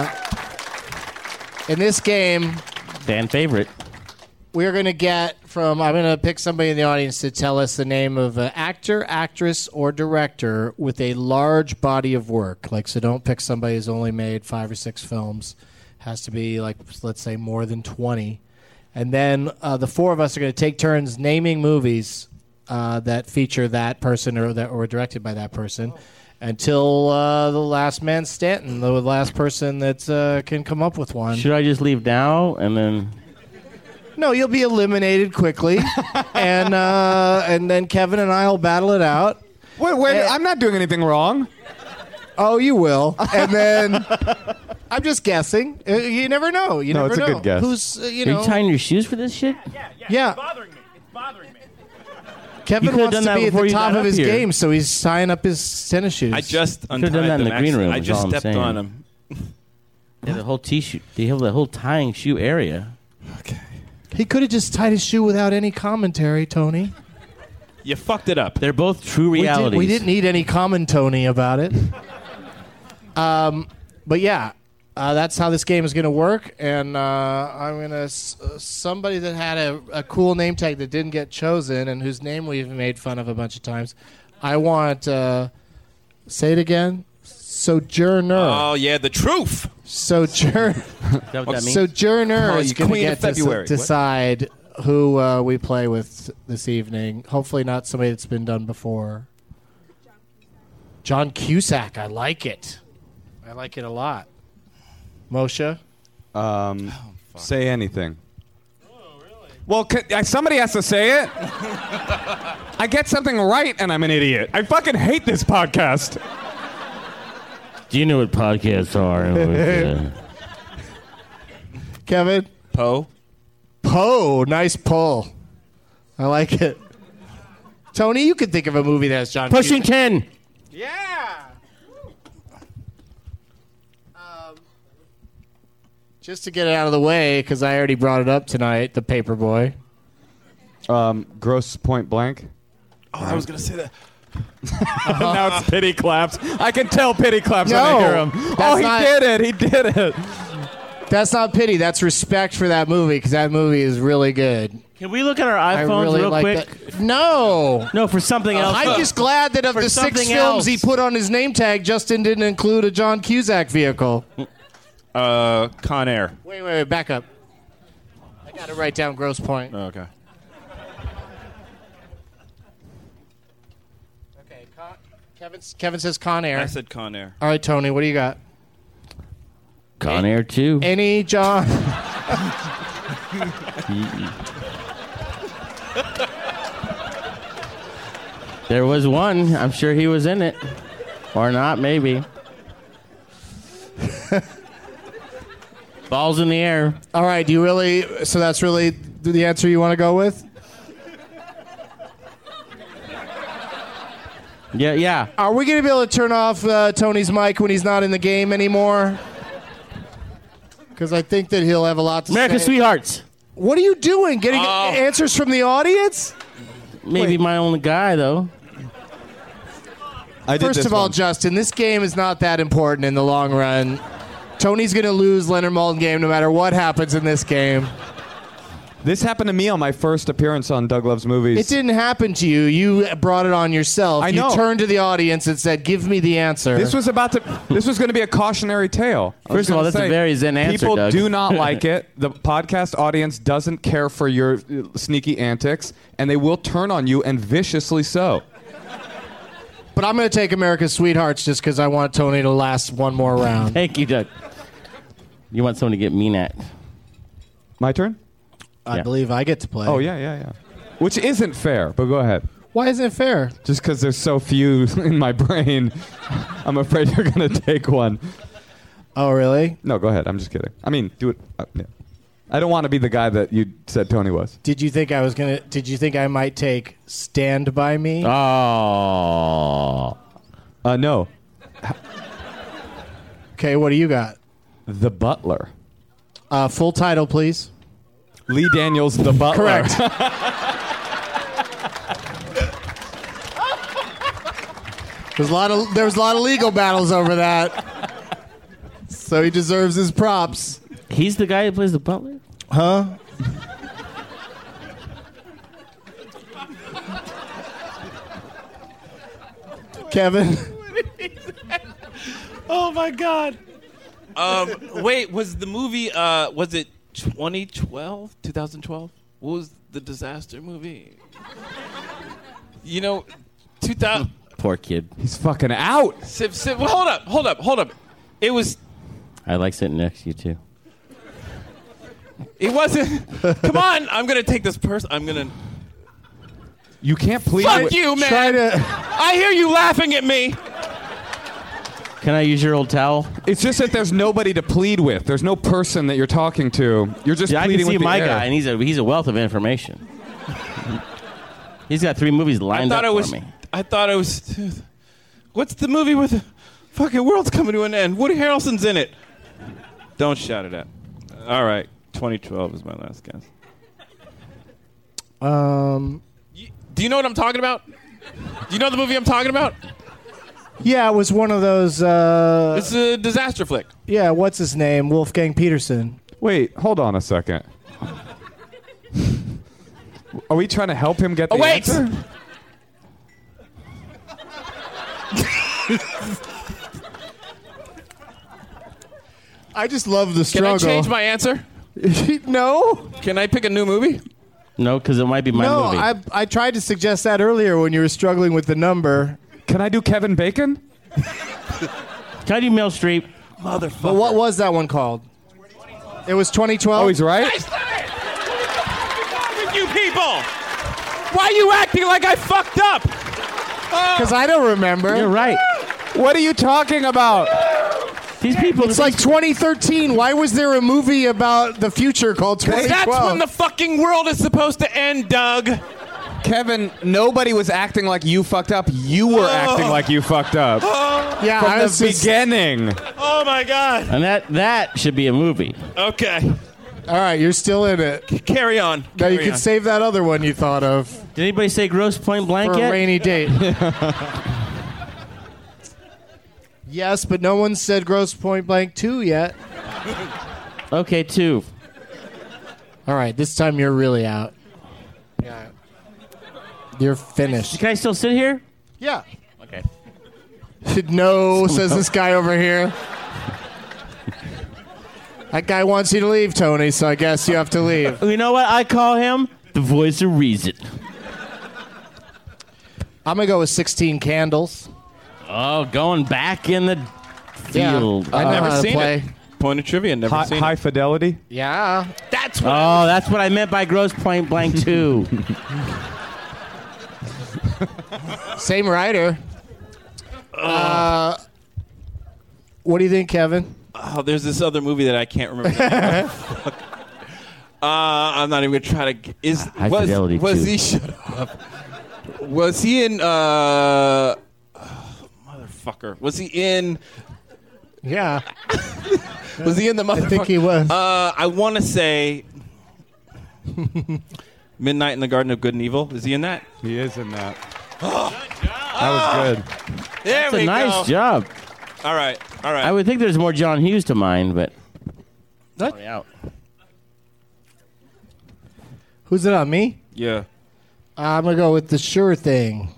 in this game... Fan favorite. We're going to get from... I'm going to pick somebody in the audience to tell us the name of an actor, actress, or director with a large body of work. Like, so don't pick somebody who's only made 5 or 6 films. Has to be, like, let's say more than 20. And then the 4 of us are going to take turns naming movies that feature that person or that were directed by that person until the last man Stanton, the last person that can come up with one. Should I just leave now and then... No, you'll be eliminated quickly, and then Kevin and I will battle it out. Wait, I'm not doing anything wrong. Oh, you will. And then I'm just guessing. You never know. You No, never it's a know. good guess. Who's Are you tying your shoes for this shit? Yeah. It's bothering me. Kevin could've wants done to that be at before the you top got of up his here. game, so he's tying up his tennis shoes. I just Could've untied done that in them. the green room, I is just all I'm stepped saying. on them. They have the whole t-shoe. They have the whole tying shoe area. Okay. He could have just tied his shoe without any commentary, Tony. You fucked it up. They're both true realities. We didn't need any commentary about it. But yeah, that's how this game is going to work. And I'm going to... somebody that had a cool name tag that didn't get chosen and whose name we've made fun of a bunch of times. I want... say it again. Sojourner. Oh, yeah, the truth. Sojourner. Is that what that means? Sojourner Oh, is you going to Queen get of February. to decide who we play with this evening. Hopefully not somebody that's been done before. John Cusack. I like it. I like it a lot. Moshe? Say anything. Well, somebody has to say it. I get something right and I'm an idiot. I fucking hate this podcast. Do you know what podcasts are? Kevin? Poe. Poe. Nice pull. I like it. Tony, you could think of a movie that has John Pushing Cusack. 10. Yeah. Just to get it out of the way, because I already brought it up tonight, The Paperboy. Gross Point Blank. Oh, I was going to say that. Now it's pity claps. I can tell pity claps when I No, hear him. Oh, he not- did it. He did it. That's not pity. That's respect for that movie, because that movie is really good. Can we look at our I iPhones really real like quick? that. No. No, for something else. I'm just glad that of For the 6 something films he else. put on his name tag, Justin didn't include a John Cusack vehicle. Con Air. Wait, back up. I got to write down Gross Point. Oh, okay. Okay, Kevin says Con Air. I said Con Air. All right, Tony, what do you got? Con Air 2. Any John... There was one. I'm sure he was in it. Or not, maybe. Balls in the air. All right, do you really? So that's really the answer you want to go with? Yeah. Are we going to be able to turn off Tony's mic when he's not in the game anymore? Because I think that he'll have a lot to America's say. Sweethearts. What are you doing? Getting answers from the audience? Maybe my only guy, though. First of all, Justin, this game is not that important in the long run. Tony's going to lose Leonard Maltin game no matter what happens in this game. This happened to me on my first appearance on Doug Loves Movies. It didn't happen to you. You brought it on yourself. I know. You turned to the audience and said, "Give me the answer." This was going to be a cautionary tale. First of all, that's a very zen answer, People Doug. do not like it. The podcast audience doesn't care for your sneaky antics, and they will turn on you, and viciously so. But I'm going to take America's Sweethearts just because I want Tony to last one more round. Thank you, Doug. You want someone to get mean at? My turn? I believe I get to play. Oh, yeah. Which isn't fair, but go ahead. Why isn't it fair? Just because there's so few in my brain, I'm afraid you're going to take one. Oh, really? No, go ahead. I'm just kidding. I mean, do it. Yeah. I don't want to be the guy that you said Tony was. Did you think I might take Stand By Me? Oh. No. Okay, what do you got? The Butler. Full title, please. Lee Daniels, The Butler. Correct. There was a lot of legal battles over that. So he deserves his props. He's the guy who plays the butler? Huh? Kevin? Oh my God. Wait, was the movie? Was it 2012? 2012? What was the disaster movie? 2000. Poor kid. He's fucking out. Well, hold up. It was. I like sitting next to you, too. It wasn't. Come on, I'm gonna take this person. I'm gonna. You can't plead. Fuck you, man. I hear you laughing at me. Can I use your old towel? It's just that there's nobody to plead with. There's no person that you're talking to. You're just I pleading can see with the my air. guy, and he's a wealth of information. He's got 3 movies lined up for me. I thought it was. What's the movie with the fucking world's coming to an end? Woody Harrelson's in it. Don't shout it out. All right, 2012 is my last guess. Do you know what I'm talking about? Do you know the movie I'm talking about? Yeah, it was one of those. It's a disaster flick. Yeah, what's his name? Wolfgang Peterson. Wait, hold on a second. Are we trying to help him get the answer? I just love the Can I struggle. change my answer? No. Can I pick a new movie? No, because it might be my movie. No, I tried to suggest that earlier when you were struggling with the number. Can I do Kevin Bacon? Can I do Meryl Streep? Motherfucker. But what was that one called? It was 2012? Oh, he's right? What's wrong with you people? Why are you acting like I fucked up? Because I don't remember. You're right. What are you talking about? These people. It's like 2013. Why was there a movie about the future called 2012? That's when the fucking world is supposed to end, Doug. Kevin, nobody was acting like you fucked up. You were acting like you fucked up. Yeah, From I was the just- beginning. Oh my God. And that should be a movie. Okay. All right, you're still in it. Carry on. Now you Carry can on. save that other one you thought of Did anybody say Gross Point Blank for a yet? rainy date. Yes, but no one said Gross Point Blank 2 yet. Okay, 2. All right, this time you're really out. Yeah. You're finished. Can I still sit here? Yeah. Okay. No, says this guy over here. That guy wants you to leave, Tony, so I guess you have to leave. You know what? I call him the voice of reason. I'm going to go with 16 Candles. Oh, going back in the field. Yeah, I never Never seen play. it. Point of trivia, never seen High it. Fidelity? Yeah. That's what. Oh, that's what I meant by Gross Point Blank 2. Same writer. What do you think, Kevin? Oh, there's this other movie that I can't remember. The name of. I'm not even gonna try to. High Fidelity was 2. he? Shut up. Was he in? Motherfucker. Was he in? Yeah. Was he in the motherfucker? I think he was. I want to say Midnight in the Garden of Good and Evil. Is he in that? He is in that. That was good. There That's we a nice go. job. All right. I would think there's more John Hughes to mine, but What? already out. Who's it on, me? Yeah. I'm going to go with The Sure Thing.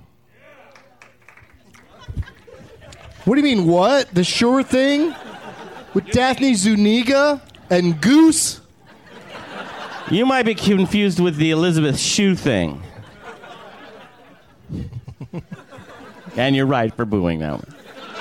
What do you mean, what? The Sure Thing? With Daphne Zuniga and Goose? You might be confused with the Elizabeth Shue thing. And you're right for booing that one.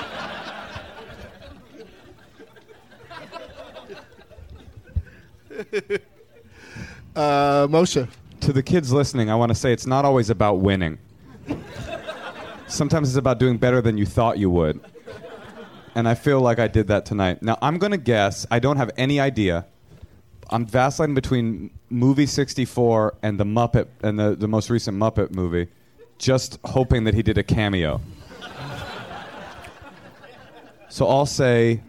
Moshe. To the kids listening, I want to say it's not always about winning. Sometimes it's about doing better than you thought you would. And I feel like I did that tonight. Now, I'm going to guess. I don't have any idea. I'm vacillating between Movie 64 and the Muppet and the most recent Muppet movie, just hoping that he did a cameo. So I'll say...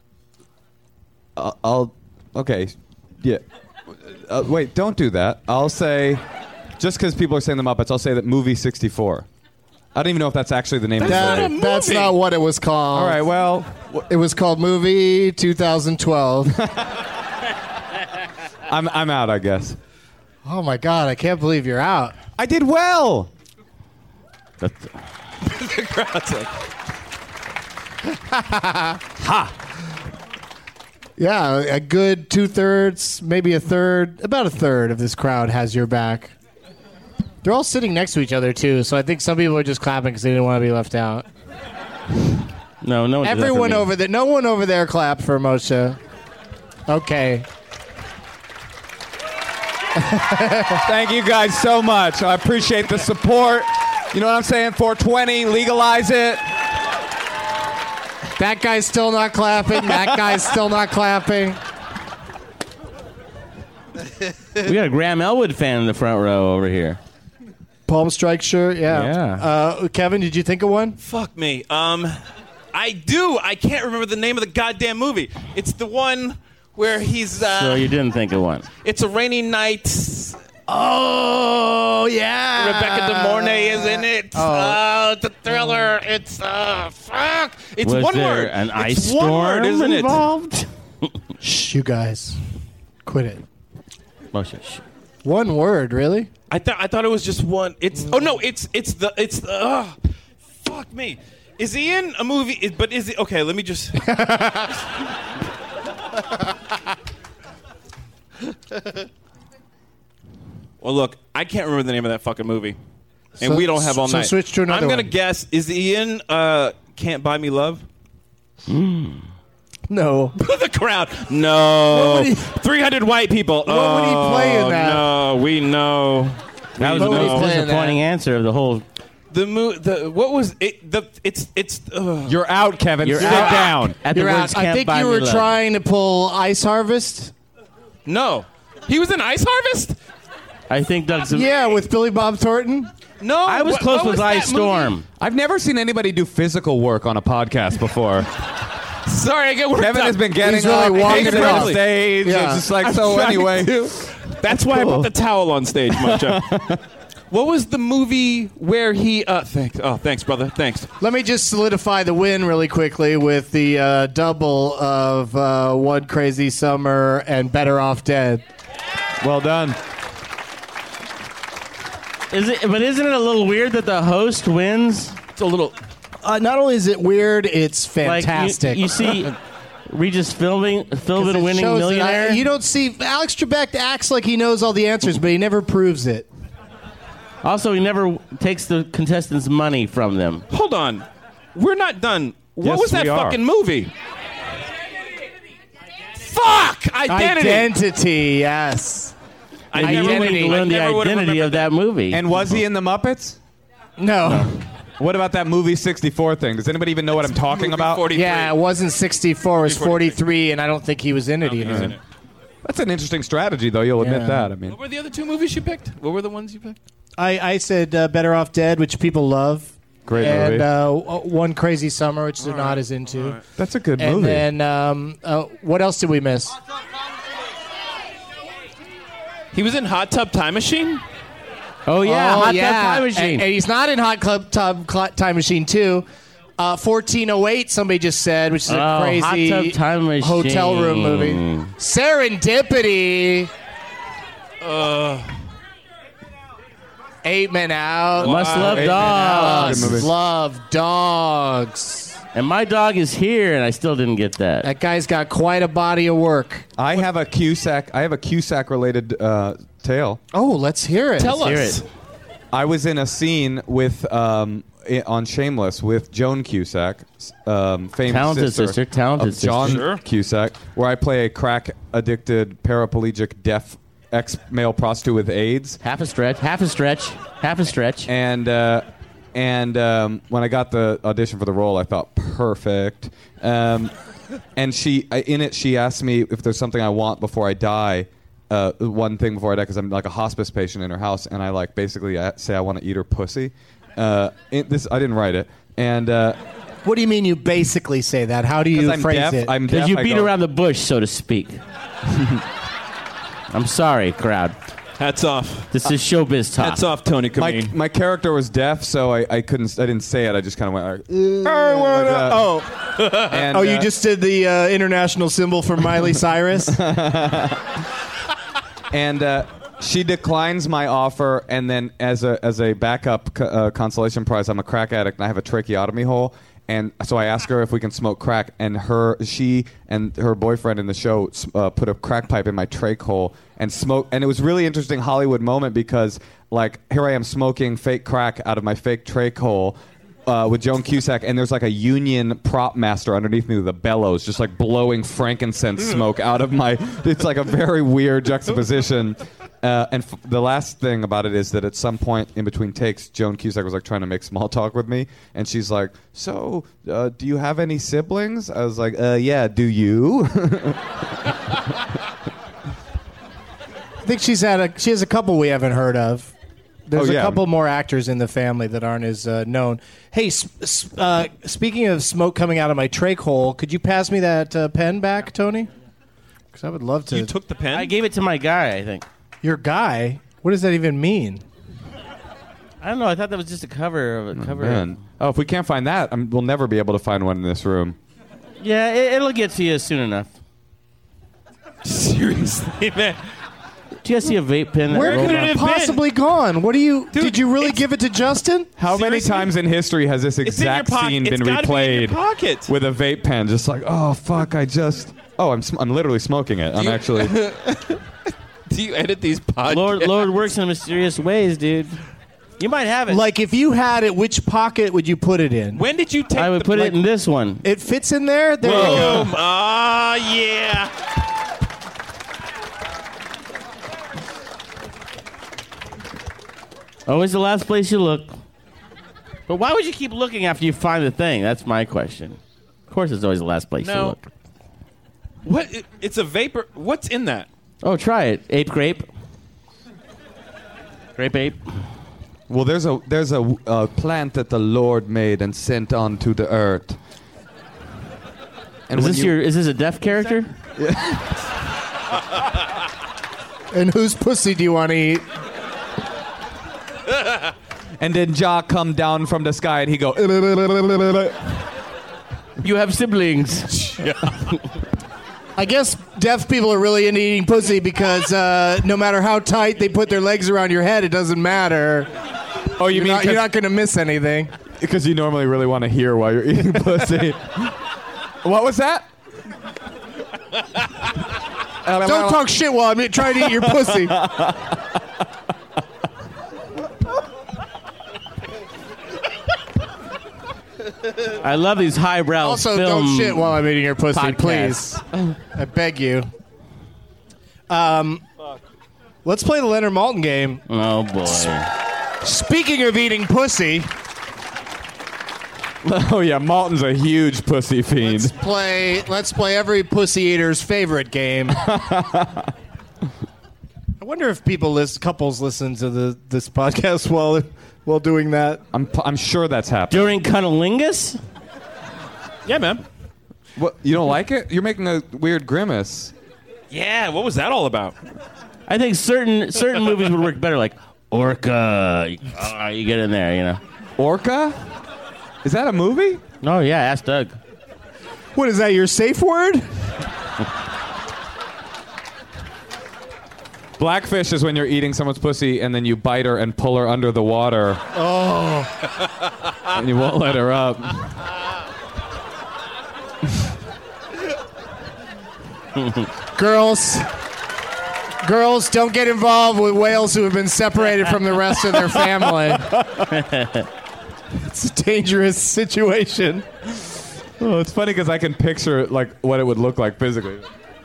Okay. Yeah. Wait, don't do that. I'll say... Just because people are saying the Muppets, I'll say that Movie 64. I don't even know if that's actually the name of the movie. That's not what it was called. All right, well... It was called Movie 2012. I'm out, I guess. Oh, my God. I can't believe you're out. I did well! The crowd's like, Yeah, a good 2/3, maybe a third, about a third of this crowd has your back. They're all sitting next to each other, too, so I think some people are just clapping because they didn't want to be left out. No one. Everyone over there, no one over there clapped for Moshe. Okay. Thank you guys so much. I appreciate the support. You know what I'm saying? 420, legalize it. That guy's still not clapping. That guy's still not clapping. We got a Graham Elwood fan in the front row over here. Palm Strike shirt, yeah. Kevin, did you think of one? fuck me. I do. I can't remember the name of the goddamn movie. It's the one where he's. So you didn't think of one. It's a rainy night. Oh, yeah. Rebecca De Mornay is in it. It's a thriller. It's fuck. It's Was one there word. an ice it's one storm word, isn't involved? Shh, you guys. Quit it. Moshe, shh. One word, really? I thought it was just one. It's the fuck me. Is he in a movie? But is he okay? Let me just. Well, look, I can't remember the name of that fucking movie, and So- we don't have all so night. switch to another I'm gonna one. guess. Is he in Can't Buy Me Love? No. The crowd. No. What would he- 300 white people. What would he play in that? No, we know. That was What the would he most play in disappointing answer of the whole. What was it? You're out, Kevin. You're Sit out. down. At the You're words out. I Can't think Buy you Me were Love. trying to pull Ice Harvest. No. He was in Ice Harvest? I think Doug's. Yeah, with Billy Bob Thornton. No. I was close what with was Ice that movie? Storm. I've never seen anybody do physical work on a podcast before. Sorry, I get worked Kevin up. has been getting He's really up, walking taking it it on off. stage. Yeah. It's just like, I'm so trying anyway. to. That's why I put the towel on stage, Muncha. What was the movie where he... thanks, brother. Thanks. Let me just solidify the win really quickly with the double of One Crazy Summer and Better Off Dead. Well done. But isn't it a little weird that the host wins? It's a little... Not only is it weird, it's fantastic. Like you see Regis Philbin 'Cause winning it shows that Millionaire. you don't see Alex Trebek acts like he knows all the answers, but he never proves it. Also, he never takes the contestants' money from them. Hold on. We're not done. What Yes, was that we are. fucking movie? Fuck! Identity, yes. I I never never would've- I learned the never would've identity of remembered that movie. And was he in the Muppets? No. What about that movie 64 thing? Does anybody even know what I'm talking about? 43. Yeah, it wasn't 64. It was 43, and I don't think he was in it either. That's an interesting strategy, though. You'll admit that. I mean, What were the other two movies you picked? What were the ones you picked? I said Better Off Dead, which people love. Great and, movie. One Crazy Summer, which they're not as into. That's a good And movie. then, what else did we miss? He was in Hot Tub Time Machine? Oh, yeah. Hot Tub Time And, Machine. and he's not in Hot Club Time Machine 2. 1408, somebody just said, which is a crazy Hot Tub Time Machine. hotel room movie. Serendipity. 8 Men Out. Must Love 8 Men Dogs. Out. Good movie. Love Dogs. And my dog is here, and I still didn't get that. That guy's got quite a body of work. I have a Cusack related tale. Oh, let's hear it. Tell Hear us. it. I was in a scene with on Shameless with Joan Cusack, famous Talented sister, talented of John sister. Sure. Cusack, where I play a crack-addicted, paraplegic, deaf ex-male prostitute with AIDS. Half a stretch. And when I got the audition for the role, I thought perfect. And she asked me if there's something I want before I die. One thing before I die, because I'm like a hospice patient in her house, and I basically say I want to eat her pussy. I didn't write it, and What do you mean you basically say that? How do you I'm phrase deaf. it? I'm Because deaf. you I beat go, around the bush, so to speak. I'm sorry, crowd. Hats off. This is showbiz talk. Hats off, Tony Kameen. My character was deaf, so I didn't say it. I just kind of went. I wanna. And, you just did the international symbol for Miley Cyrus? And she declines my offer, and then as a backup consolation prize, I'm a crack addict and I have a tracheotomy hole, and so I ask her if we can smoke crack, and she and her boyfriend in the show put a crack pipe in my trach hole and smoke, and it was a really interesting Hollywood moment because here I am smoking fake crack out of my fake trach hole. With Joan Cusack, and there's a union prop master underneath me with a bellows, just blowing frankincense smoke out of my. It's a very weird juxtaposition. And the last thing about it is that at some point in between takes, Joan Cusack was trying to make small talk with me, and she's like, "So, do you have any siblings?" I was like, "Yeah, do you?" I think she has a couple we haven't heard of. There's a couple more actors in the family that aren't as known. Hey, speaking of smoke coming out of my trach hole, could you pass me that pen back, Tony? Because I would love to. You took the pen? I gave it to my guy, I think. Your guy? What does that even mean? I don't know. I thought that was just a cover of a cover. Man. Oh, if we can't find that, we'll never be able to find one in this room. Yeah, it'll get to you soon enough. Seriously, man. Do you guys see a vape pen? Where could it have possibly gone? What do you? Dude, did you really give it to Justin? How many Seriously? times in history has this in your exact pocket. scene been It's gotta be in your replayed pocket. with a vape pen? Just oh fuck, I'm literally smoking it. I'm actually. Do you edit these podcasts? Lord works in mysterious ways, dude. You might have it. If you had it, which pocket would you put it in? When did you take I would put it in this one. It fits in there. There you go. Boom. Ah, yeah. Always the last place you look. But why would you keep looking after you find the thing? That's my question. Of course, it's always the last place you No. look. What? It's a vapor. What's in that? Oh, try it. Ape grape. Grape ape. Well, there's a plant that the Lord made and sent onto the earth. And Is when this is this a deaf character? And whose pussy do you want to eat? And then Jah come down from the sky and he go. You have siblings. I guess deaf people are really into eating pussy because no matter how tight they put their legs around your head, it doesn't matter. Oh, you're not going to miss anything. Because you normally really want to hear while you're eating pussy. What was that? Don't talk shit while I'm trying to eat your pussy. I love these highbrow Also, film don't shit while I'm eating your pussy, podcasts. please. I beg you. Let's play the Leonard Maltin game. Oh, boy. Speaking of eating pussy, Oh yeah, Malton's a huge pussy fiend. Let's play every pussy eater's favorite game. I wonder if couples listen to this podcast while doing that. I'm sure that's happening. During cunnilingus? Yeah, man. What? You don't like it? You're making a weird grimace. Yeah, what was that all about? I think certain movies would work better, like Orca. You get in there, you know. Orca? Is that a movie? Oh, yeah, ask Doug. What is that, your safe word? Blackfish is when you're eating someone's pussy and then you bite her and pull her under the water. Oh. And you won't let her up. Girls, don't get involved with whales who have been separated from the rest of their family. It's a dangerous situation. Oh, it's funny because I can picture like what it would look like physically.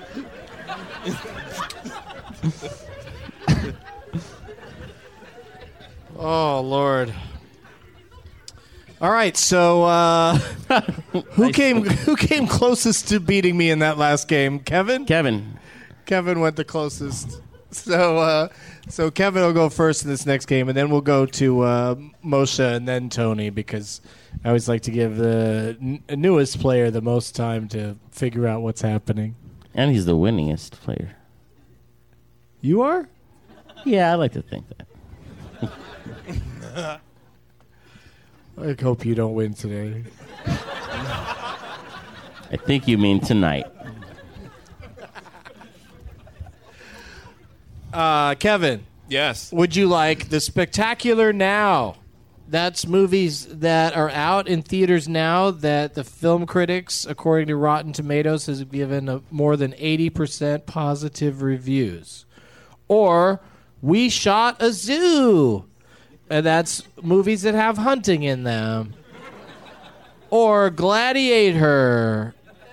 Oh Lord! All right, so who came closest to beating me in that last game? Kevin. Kevin went the closest. So Kevin will go first in this next game, and then we'll go to Moshe and then Tony, because I always like to give the newest player the most time to figure out what's happening. And he's the winningest player. You are? Yeah, I like to think that. I hope you don't win today. I think you mean tonight. Kevin. Yes. Would you like The Spectacular Now? That's movies that are out in theaters now that the film critics, according to Rotten Tomatoes, has given more than 80% positive reviews. Or We Shot a Zoo, and that's movies that have hunting in them. Or Gladiator,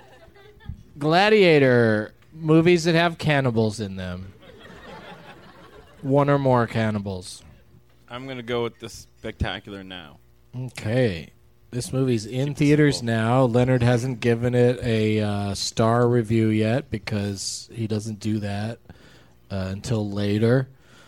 movies that have cannibals in them. One or more cannibals. I'm going to go with The Spectacular Now. Okay. This movie's in theaters now. Leonard hasn't given it a star review yet because he doesn't do that until later.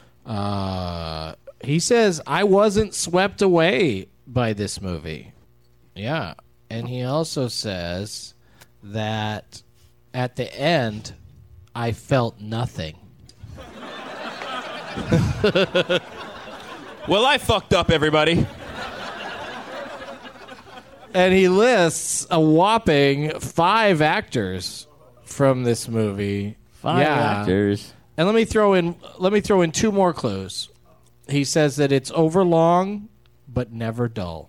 He says, I wasn't swept away by this movie. Yeah. And he also says that at the end, I felt nothing. Well, I fucked up, everybody. And he lists a whopping 5 actors from this movie. 5 actors. And let me throw in 2 more clues. He says that it's overlong but never dull.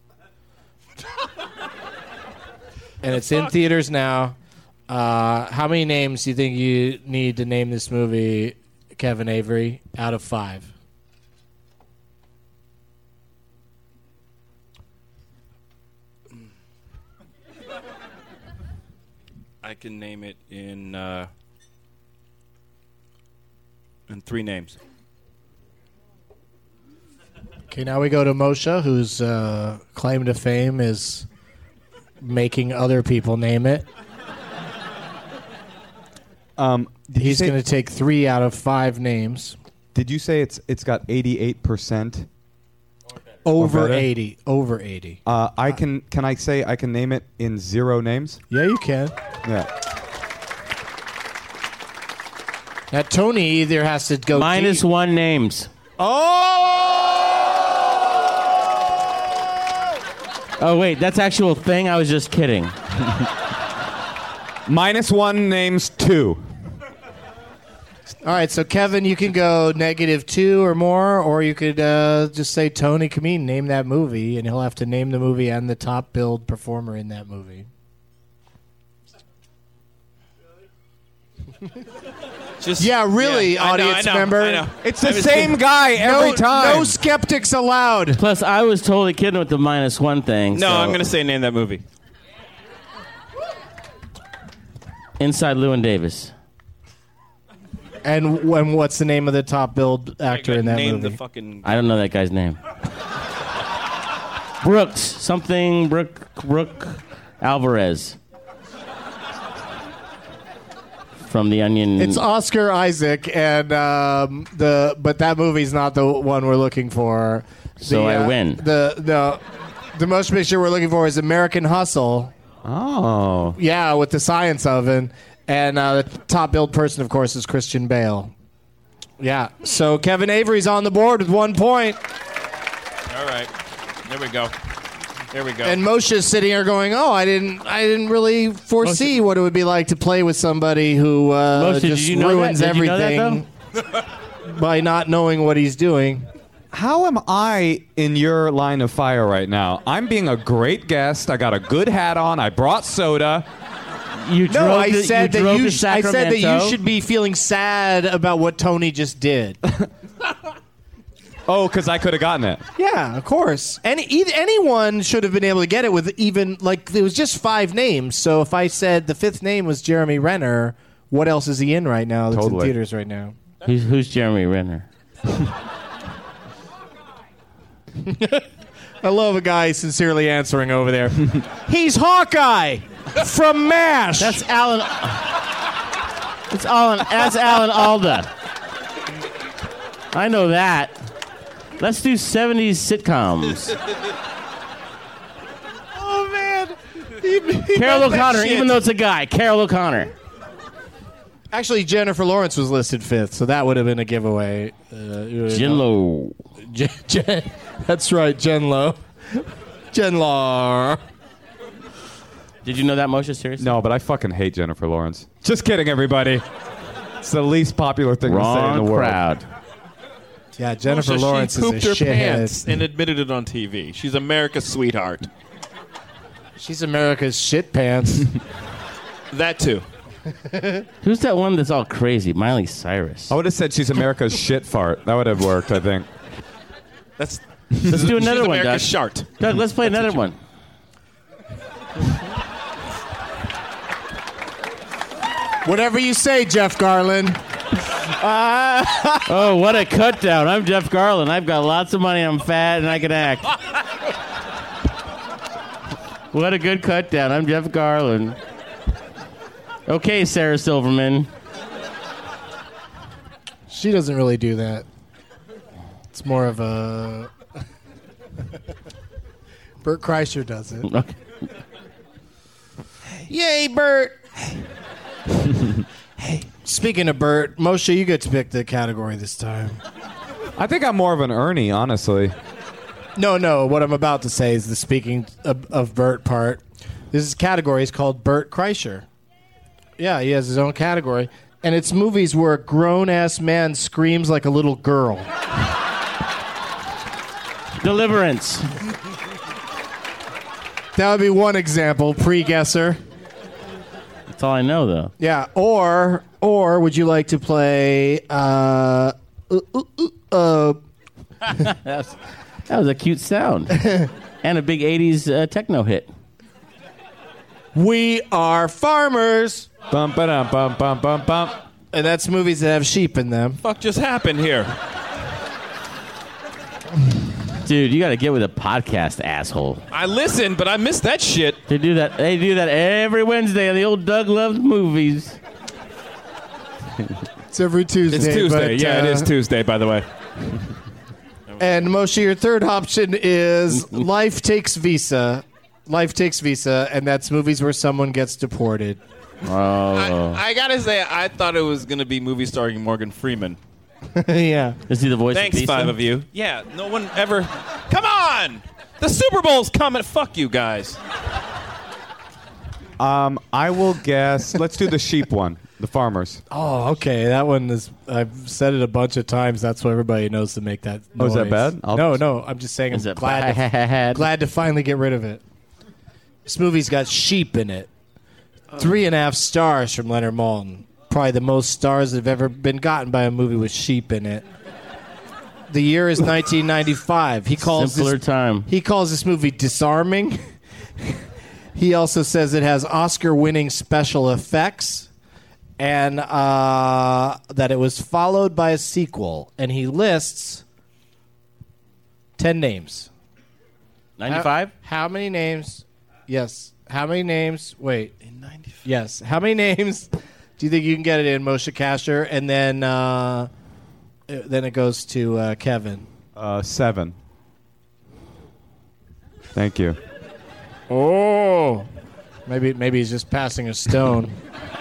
And it's in theaters now. How many names do you think you need to name this movie, Kevin Avery, out of 5? I can name it in 3 names. Okay, now we go to Moshe, whose claim to fame is making other people name it. He's going to take 3 out of 5 names. Did you say it's got 88%? Over 80. Over 80. Can I say I can name it in 0 names? Yeah, you can. Yeah. Now, Tony either has to go minus 1 names. Oh, wait, that's actual thing? I was just kidding. Minus 1 names 2. All right, so Kevin, you can go -2 or more, or you could just say Tony Kameen, name that movie, and he'll have to name the movie and the top billed performer in that movie. Yeah, really, audience member. I know. It's the same guy every time. No skeptics allowed. Plus, I was totally kidding with the -1 thing. No, so. I'm going to say name that movie. Inside Llewyn Davis. And what's the name of the top billed actor in that name movie? The fucking... I don't know that guy's name. Brooks. Something Brooke Alvarez. From The Onion. It's Oscar Isaac, and but that movie's not the one we're looking for. So I win. The motion picture we're looking for is American Hustle. Oh. Yeah, with the science oven. And the top billed person, of course, is Christian Bale. Yeah. So Kevin Avery's on the board with 1 point. All right. There we go. And Moshe's sitting here going, "Oh, I didn't really foresee what it would be like to play with somebody who Moshe, just ruins everything by not knowing what he's doing." How am I in your line of fire right now? I'm being a great guest. I got a good hat on. I brought soda. I said that you should be feeling sad about what Tony just did. Oh, because I could have gotten it. Yeah, of course. Anyone should have been able to get it with even, like, it was just 5 names. So if I said the 5th name was Jeremy Renner, what else is he in right now that's in theaters right now? Who's Jeremy Renner? I love a guy sincerely answering over there. He's Hawkeye from MASH. That's Alan. That's Alan Alda. I know that. Let's do 70s sitcoms. Oh, man. Carol O'Connor, even though it's a guy. Carol O'Connor. Actually, Jennifer Lawrence was listed 5th, so that would have been a giveaway. Jen Lo. That's right, Jen Lo. Jen Law. Did you know that, Moshe? Seriously? No, but I fucking hate Jennifer Lawrence. Just kidding, everybody. It's the least popular thing to say in the world. Crowd. Yeah, Jennifer Lawrence she pooped is a her pants shithead. and admitted it on TV. She's America's sweetheart. She's America's shit pants. That too. Who's that one that's all crazy? Miley Cyrus. I would have said she's America's shit fart. That would have worked, I think. Let's do another one, Doug. America's shart. Doug, let's play another one. Whatever you say, Jeff Garland. Oh, what a cut down. I'm Jeff Garland. I've got lots of money. I'm fat and I can act. What a good cut down. I'm Jeff Garland. Okay, Sarah Silverman. She doesn't really do that. It's more of a... Bert Kreischer does it. Okay. Yay, Bert! Hey. Speaking of Bert, Moshe, you get to pick the category this time. I think I'm more of an Ernie, honestly. No. What I'm about to say is the speaking of Bert part. This category is called Bert Kreischer. Yeah, he has his own category. And it's movies where a grown-ass man screams like a little girl. Deliverance. That would be one example, pre-guesser. That's all I know, though. Yeah, or would you like to play... That was a cute sound. And a big 80s techno hit. We Are Farmers. Bum, ba-dum, bum, bum, bum, bum. And that's movies that have sheep in them. Fuck just happened here? Dude, you got to get with a podcast, asshole. I listened, but I missed that shit. They do that every Wednesday on the old Doug Loves Movies. It's every Tuesday. It's Tuesday. But, Yeah, it is Tuesday, by the way. And Moshe, your third option is Life Takes Visa. Life Takes Visa, and that's movies where someone gets deported. Oh. I gotta say, I thought it was gonna be movie starring Morgan Freeman. Yeah. Is he the voice Thanks, of Visa? 5 of you. Yeah, no one ever... Come on! The Super Bowl's coming. Fuck you guys. I will guess. Let's do the sheep one. The farmers. Oh, okay. That one is... I've said it a bunch of times. That's why everybody knows to make that noise. Oh, is that bad? No. I'm just saying Is I'm it glad to finally get rid of it. This movie's got sheep in it. 3.5 stars from Leonard Maltin. Probably the most stars that have ever been gotten by a movie with sheep in it. The year is 1995. He calls this movie disarming. He also says it has Oscar-winning special effects, and that it was followed by a sequel. And he lists 10 names. 95? How many names? Yes. How many names? Wait. In 95. Yes. How many names do you think you can get it in, Moshe Kasher? And then it goes to Kevin. 7. Thank you. Oh. Maybe he's just passing a stone.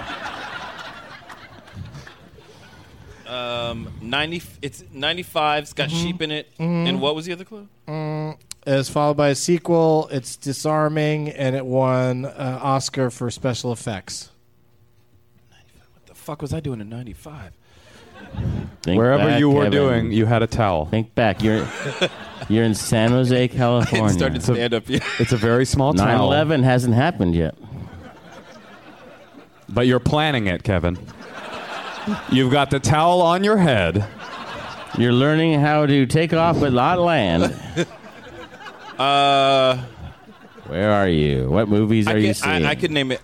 90. It's 95. It's got sheep in it. And what was the other clue? It's followed by a sequel. It's disarming, and it won Oscar for special effects. 95. What the fuck was I doing in 95? Wherever you were doing, you had a towel. Think back. You're in San Jose, California. I started stand up. It's a very small towel. 9/11 hasn't happened yet. But you're planning it, Kevin. You've got the towel on your head. You're learning how to take off but not land. Where are you? What movies are you seeing? I could name it.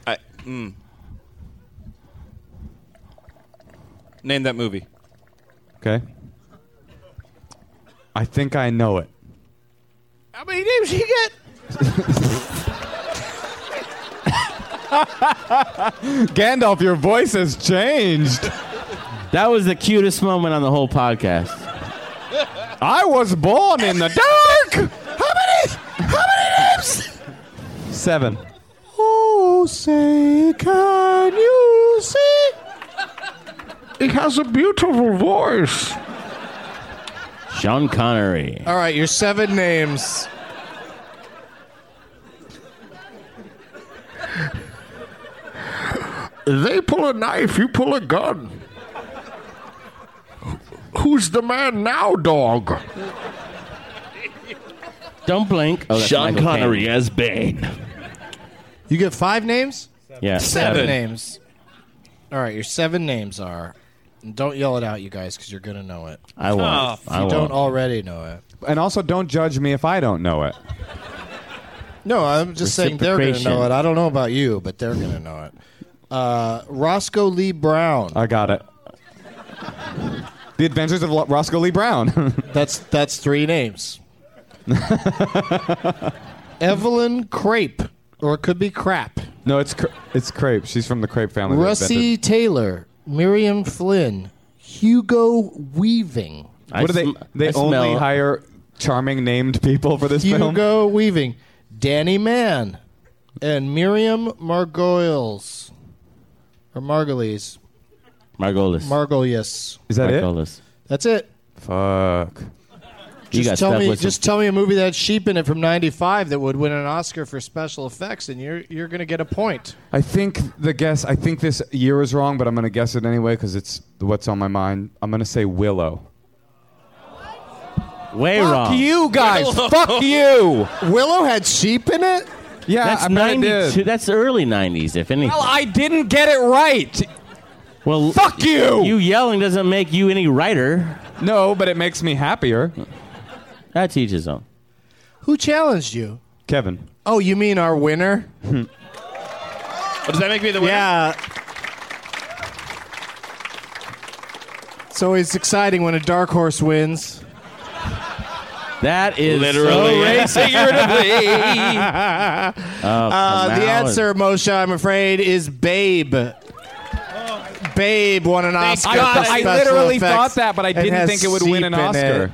Name that movie. Okay. I think I know it. How many names you get? Gandalf, your voice has changed. That was the cutest moment on the whole podcast. I was born in the dark. How many names? 7. Oh, say, can you see? He has a beautiful voice. Sean Connery. All right, your 7 names. They pull a knife, you pull a gun. Who's the man now, dog? Don't blink. Oh, that's Sean Michael Connery Caine. as Bane. You get 5 names? Yeah. 7 names. All right, your 7 names are. And don't yell it out, you guys, because you're going to know it. I won't. If you don't already know it. And also, don't judge me if I don't know it. No, I'm just saying they're going to know it. I don't know about you, but they're going to know it. Roscoe Lee Brown. I got it. The Adventures of Roscoe Lee Brown. That's 3 names. Evelyn Crape, or it could be Crap. No, it's Crape. She's from the Crape family. Russie Taylor, Miriam Flynn, Hugo Weaving. What do they only hire charming named people for this film? Hugo Weaving, Danny Mann, and Miriam Margolyes. Or Margolyes. Margolyes. Is that Margolyes. it? That's it. Fuck. Just tell me a movie that had sheep in it from 95 that would win an Oscar for special effects, and you're going to get a point. I think this year is wrong, but I'm going to guess it anyway because it's what's on my mind. I'm going to say Willow. Way wrong. Fuck you guys. Fuck you. Willow had sheep in it? Yeah, that's I bet it did. That's early 90s, if anything. Well, I didn't get it right. Well, fuck you. You yelling doesn't make you any righter. No, but it makes me happier. That teaches them. Who challenged you? Kevin. Oh, you mean our winner? Oh, does that make me the winner? Yeah. It's always exciting when a dark horse wins. That is literally so figuratively. The answer, Moshe, I'm afraid, is Babe. Babe won an Oscar. I literally thought that, but I didn't think it would win an Oscar.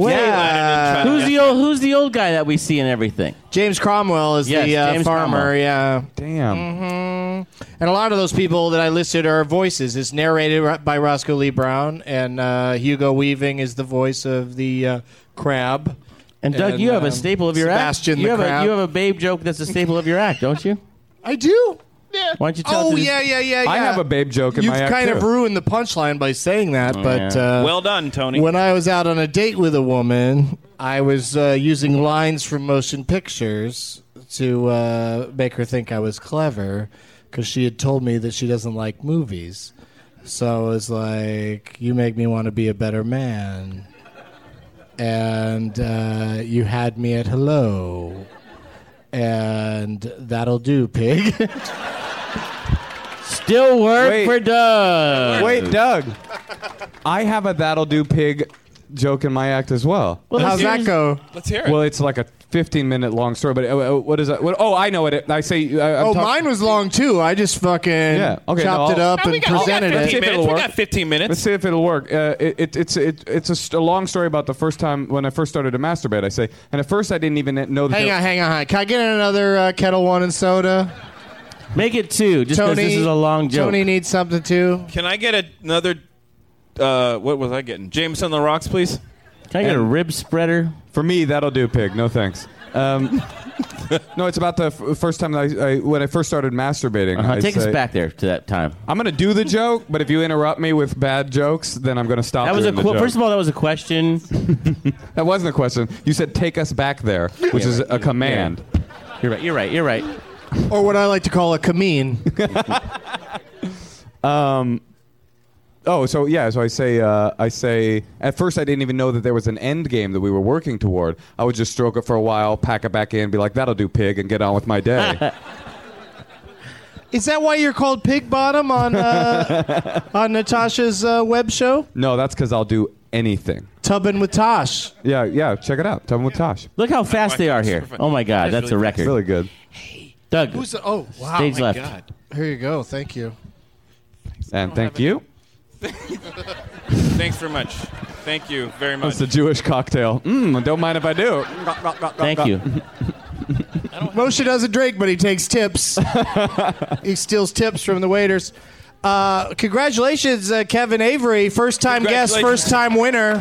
Who's the old guy that we see in everything? James Cromwell is the farmer. Cromwell. Yeah. Damn. Mm-hmm. And a lot of those people that I listed are voices. It's narrated by Roscoe Lee Brown, and Hugo Weaving is the voice of the crab. And Doug, you have a staple of your Sebastian act. You crab. have a Babe joke that's a staple of your act, don't you? I do. Yeah. Why don't you tell? Yeah. I have a Babe joke in my act, You've kind of too. ruined the punchline by saying that, but well done, Tony. when I was out on a date with a woman, I was using lines from motion pictures to make her think I was clever, because she had told me that she doesn't like movies. So I was like, "You make me want to be a better man," and you had me at hello, and that'll do, pig. Still work for Doug. Wait, Doug. I have a that'll do pig joke in my act as well. How's that go? Let's hear it. Well, it's like a 15-minute long story. But what is that? I know it. I say. Mine was long too. I just fucking chopped it up and presented it. We got 15 minutes. Let's see if it'll work. It's a long story about the first time when I first started to masturbate. I say, and at first I didn't even know that. Hang on. Can I get another Kettle One and soda? Make it 2, just because this is a long joke. Tony needs something too. Can I get another? What was I getting? James on the rocks, please. Can I get a rib spreader? For me, that'll do, Pig. No thanks. No, it's about the first time when I first started masturbating. Take us back there to that time. I'm going to do the joke, but if you interrupt me with bad jokes, then I'm going to stop. That was first of all, that was a question. That wasn't a question. You said take us back there, which is a command. Yeah. You're right. Or what I like to call a cameen. So I say. At first, I didn't even know that there was an end game that we were working toward. I would just stroke it for a while, pack it back in, be like, "That'll do, Pig," and get on with my day. Is that why you're called Pig Bottom on Natasha's web show? No, that's because I'll do anything. Tubbin' with Tosh. Yeah. Check it out. Tubbin' with Tosh. Look how fast they are here. Oh my God, that's a record. Really good. Doug. Wow. Stage left. God. Here you go. Thank you. And thank you. Thanks very much. Thank you very much. That's the Jewish cocktail. Don't mind if I do. Thank you. Moshe doesn't drink, but he takes tips. He steals tips from the waiters. Congratulations, Kevin Avery. First-time guest, first-time winner.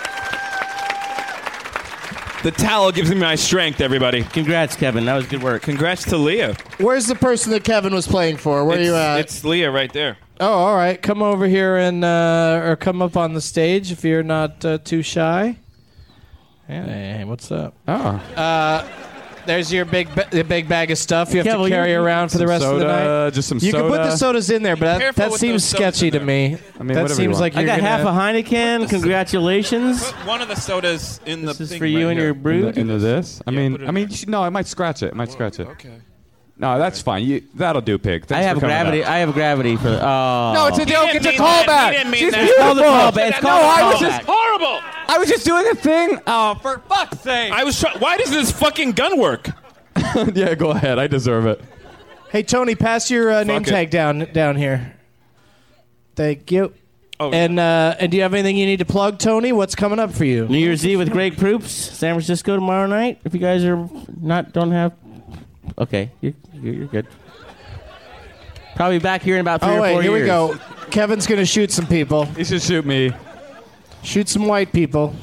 The towel gives me my strength, everybody. Congrats, Kevin. That was good work. Congrats to Leah. Where's the person that Kevin was playing for? Where are you at? It's Leah right there. Oh, all right. Come over here and or come up on the stage if you're not too shy. Hey, what's up? Oh. There's your big bag of stuff you have to carry around for the rest of the night. Just some soda. You can put the sodas in there, but that seems sketchy to me. I mean, that seems like you're I got half a Heineken. Congratulations. Put one of the sodas in this the is thing for you right and here. your brood. Into this? I mean, no, I might scratch it. Okay. No, that's fine. That'll do, Pig. Thanks I have for coming gravity. out. I have gravity for. Oh. No, it's a joke. It's a mean that. callback. He didn't mean She's that. beautiful. It's called a callback. It's called I a was callback. just Horrible. I was just doing a thing. Oh, for fuck's sake! Why does this fucking gun work? Yeah, go ahead. I deserve it. Hey, Tony, pass your name tag down here. Thank you. Oh, and do you have anything you need to plug, Tony? What's coming up for you? New Year's Eve with Greg Proops, San Francisco tomorrow night. If you guys don't have, okay, you're good. Probably back here in about 3 or 4 years. Here we go. Kevin's gonna shoot some people. He should shoot me. Shoot some white people.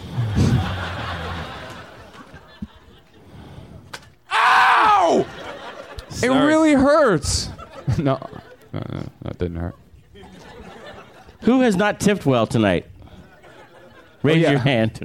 Ow! Sorry. It really hurts. No, that didn't hurt. Who has not tipped well tonight? Raise your hand.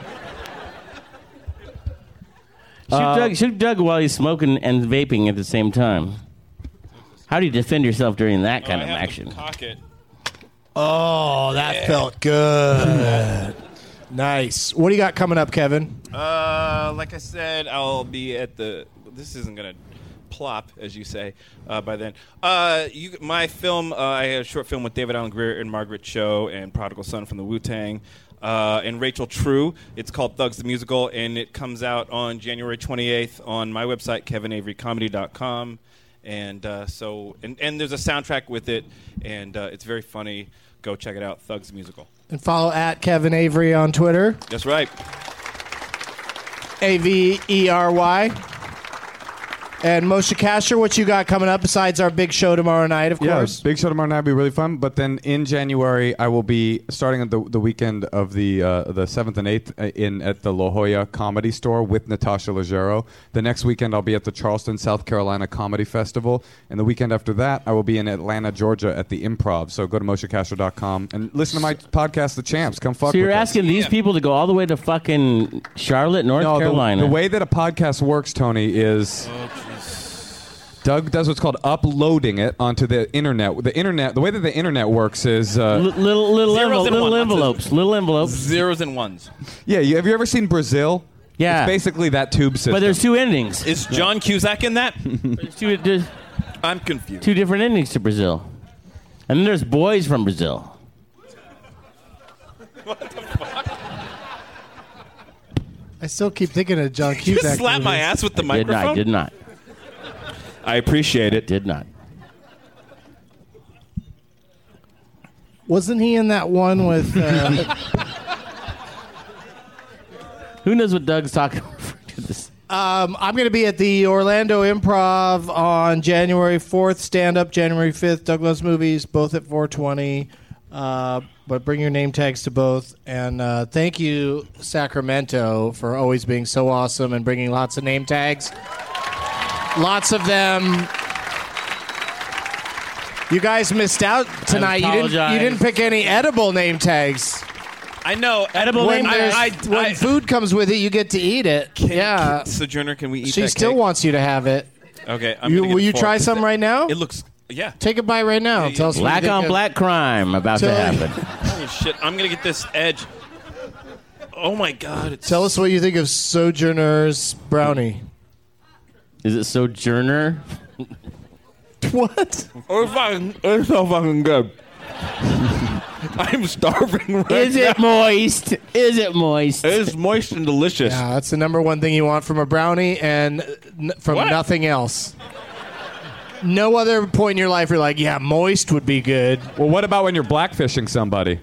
Shoot Doug while he's smoking and vaping at the same time. How do you defend yourself during that kind of action? Pocket. Oh, that felt good. Nice. What do you got coming up, Kevin? Like I said, I'll be at the. This isn't gonna plop, as you say, by then. My film. I had a short film with David Allen Greer and Margaret Cho and Prodigal Son from the Wu-Tang. And Rachel True. It's called Thugs the Musical, and it comes out on January 28th on my website, KevinAveryComedy.com. And there's a soundtrack with it, and it's very funny. Go check it out, Thugs the Musical. And follow at Kevin Avery on Twitter. That's right. Avery. And Moshe Kasher, what you got coming up besides our big show tomorrow night, of course? Big show tomorrow night will be really fun. But then in January, I will be starting at the weekend of the 7th and 8th at the La Jolla Comedy Store with Natasha Leggero. The next weekend, I'll be at the Charleston, South Carolina Comedy Festival. And the weekend after that, I will be in Atlanta, Georgia at the Improv. So go to MosheKasher.com and listen to my podcast, The Champs. Come fuck with us. So you're asking these people to go all the way to fucking Charlotte, North Carolina? The way that a podcast works, Tony, is... Doug does what's called uploading it onto the internet. The way that the internet works is little envelopes. Zeros and ones. Yeah, have you ever seen Brazil? Yeah, it's basically that tube system. But there's two endings. Is John Cusack in that? I'm confused. Two different endings to Brazil, and then there's boys from Brazil. What the fuck? I still keep thinking of John You Cusack. slap my movies. ass with the microphone? Did not. I appreciate it. Did not. Wasn't he in that one with? Who knows what Doug's talking about? I'm going to be at the Orlando Improv on January 4th. Stand up January 5th. Doug Loves Movies, both at 420. But bring your name tags to both. And thank you, Sacramento, for always being so awesome and bringing lots of name tags. Lots of them. You guys missed out tonight. You didn't pick any edible name tags. I know. Edible When, name when food comes with it, you get to eat it. Yeah. Sojourner, can we eat She that still cake? wants you to have it. Okay. Will you try some right now? It looks... Yeah. Take a bite right now. Tell us what you Black think on of- black crime about to happen. Holy shit. I'm going to get this edge. Oh, my God. Tell us what you think of Sojourner's brownie. Is it Sojourner? What? It's so fucking good. I'm starving right Is it moist? Is it moist? It's moist and delicious. Yeah, that's the number one thing you want from a brownie and from What? nothing else. No other point in your life you're like, yeah, moist would be good. Well, what about when you're blackfishing somebody?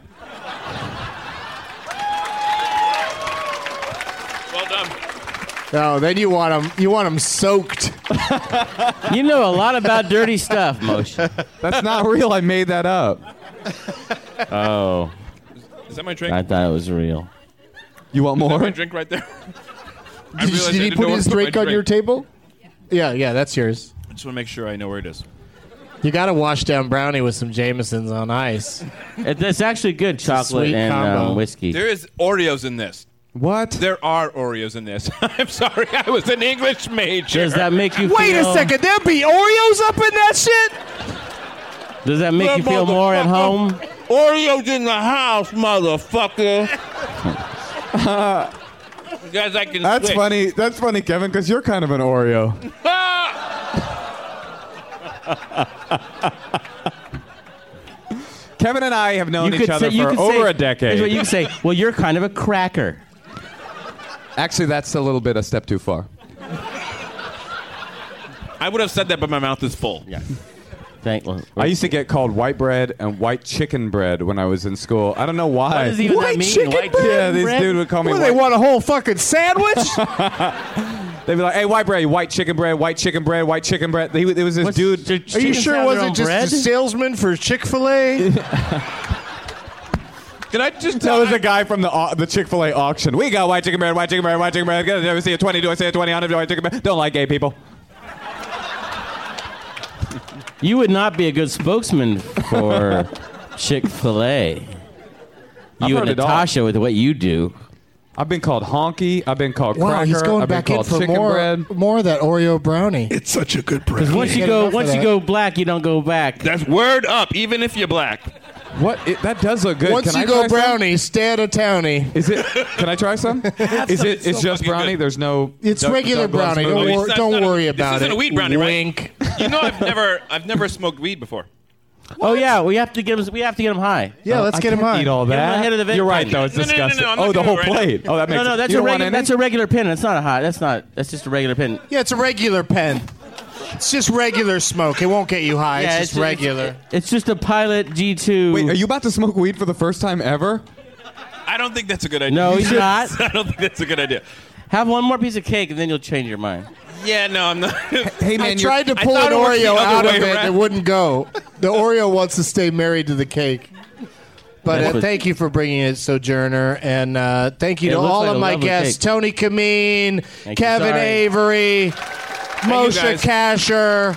Well done. No, then you want them soaked. You know a lot about dirty stuff, Moshe. That's not real. I made that up. Oh, Is that my drink? I thought it was real. You want Is that more? my drink right there? I Did realized I he didn't put know his where to drink put on my your table? Yeah, that's yours. I just want to make sure I know where it is. You got to wash down brownie with some Jamesons on ice. It's actually good chocolate sweet and combo. whiskey. There is Oreos in this. What? There are Oreos in this. I'm sorry. I was an English major. Does that make you Wait a feel? second, there be Oreos up in that shit? Does that make you feel more at home? Oreos in the house, motherfucker. You guys, I can That's switch. funny. That's funny, Kevin, because you're kind of an Oreo. Kevin and I have known each other for over a decade. Here's what you can say. Well, you're kind of a cracker. Actually, that's a little bit a step too far. I would have said that, but my mouth is full. Yeah. I used to get called white bread and white chicken bread when I was in school. I don't know why. What does even that White mean? chicken White bread? Yeah, these bread? dude would call me What, white. they want a whole fucking sandwich? They'd be like, "Hey, white bread, white chicken bread, white chicken bread, white chicken bread." There was this What's- dude. do Are you chickens sure have it their wasn't own just bread? a salesman for Chick-fil-A? Can I just That tell was a guy from the Chick-fil-A auction. We got white chicken bread, white chicken bread, white chicken bread. Do I see a 20? Do I see a 20 on it? White chicken bread. Don't like gay people. You would not be a good spokesman for Chick-fil-A. I've You heard and it all. Natasha with what you do. I've been called honky. I've been called Wow, cracker. he's going I've been back in called for chicken bread. more of that Oreo brownie. It's such a good Because brownie. once you Get go, enough of once you that. go black, you don't go back. That's word up, even if you're black. What? That does look good. Once Can you I go try some? brownie, stay out of townie. Is it? Can I try some? Is it? It's It's so just fucking brownie. good. There's no. It's Doug- regular Doug Loves brownie. Movies. Don't worry about this it. isn't a weed brownie, Wink. right? You know, I've never smoked weed before. Oh yeah, we have to get them high. Yeah, let's I get him can't on. Eat all Get 'em that. ahead of the vape You're right, pen. though. It's No, no, no, no, disgusting. I'm not Oh, the gonna whole do it right plate. Oh, that makes. No, that's you a don't want regular. any? That's a regular pin. It's not a hot. That's just a regular pin. Yeah, it's a regular pen. It's just regular smoke. It won't get you high. Yeah, it's just regular. It's just a Pilot G2. Wait, are you about to smoke weed for the first time ever? I don't think that's a good idea. No, he's not. I don't think that's a good idea. Have one more piece of cake and then you'll change your mind. Yeah, no, I'm not. Hey, I man, tried to I pull thought an it worked the Oreo other out of way it. around. It wouldn't go. The Oreo wants to stay married to the cake. But That's what- thank you for bringing it, Sojourner. And thank you It to looks all like of a my lovely guests. cake. Tony Kameen, Thank you, Kevin sorry. Avery, you, Moshe guys. Kasher.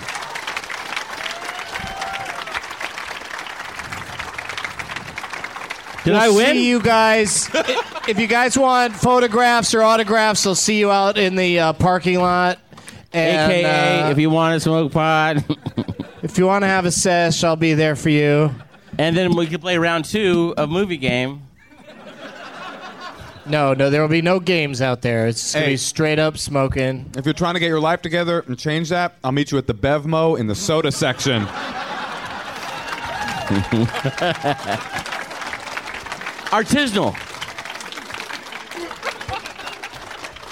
Did We'll I win? See you guys. If you guys want photographs or autographs, I'll see you out in the parking lot. And, AKA, if you want to smoke pot. if you want to have a sesh, I'll be there for you. And then we can play round 2 of movie game. No, there will be no games out there. It's just going to Hey. be straight up smoking. If you're trying to get your life together and change that, I'll meet you at the Bevmo in the soda section. Artisanal.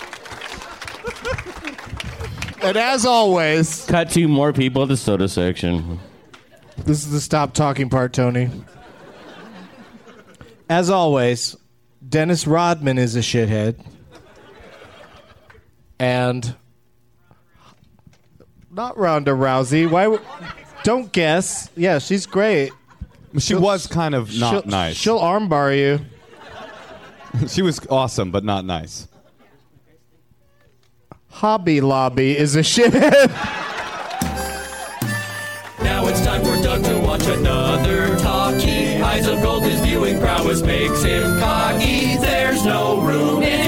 And as always, Cut to more people at the soda section. this is the stop talking part, Tony. As always, Dennis Rodman is a shithead. And not Ronda Rousey. Don't guess. Yeah, she's great. She was kind of not nice. She'll armbar you. She was awesome, but not nice. Hobby Lobby is a shithead. Now it's time for Doug to watch another talkie. Eyes of gold, his viewing prowess makes him cocky. There's no room in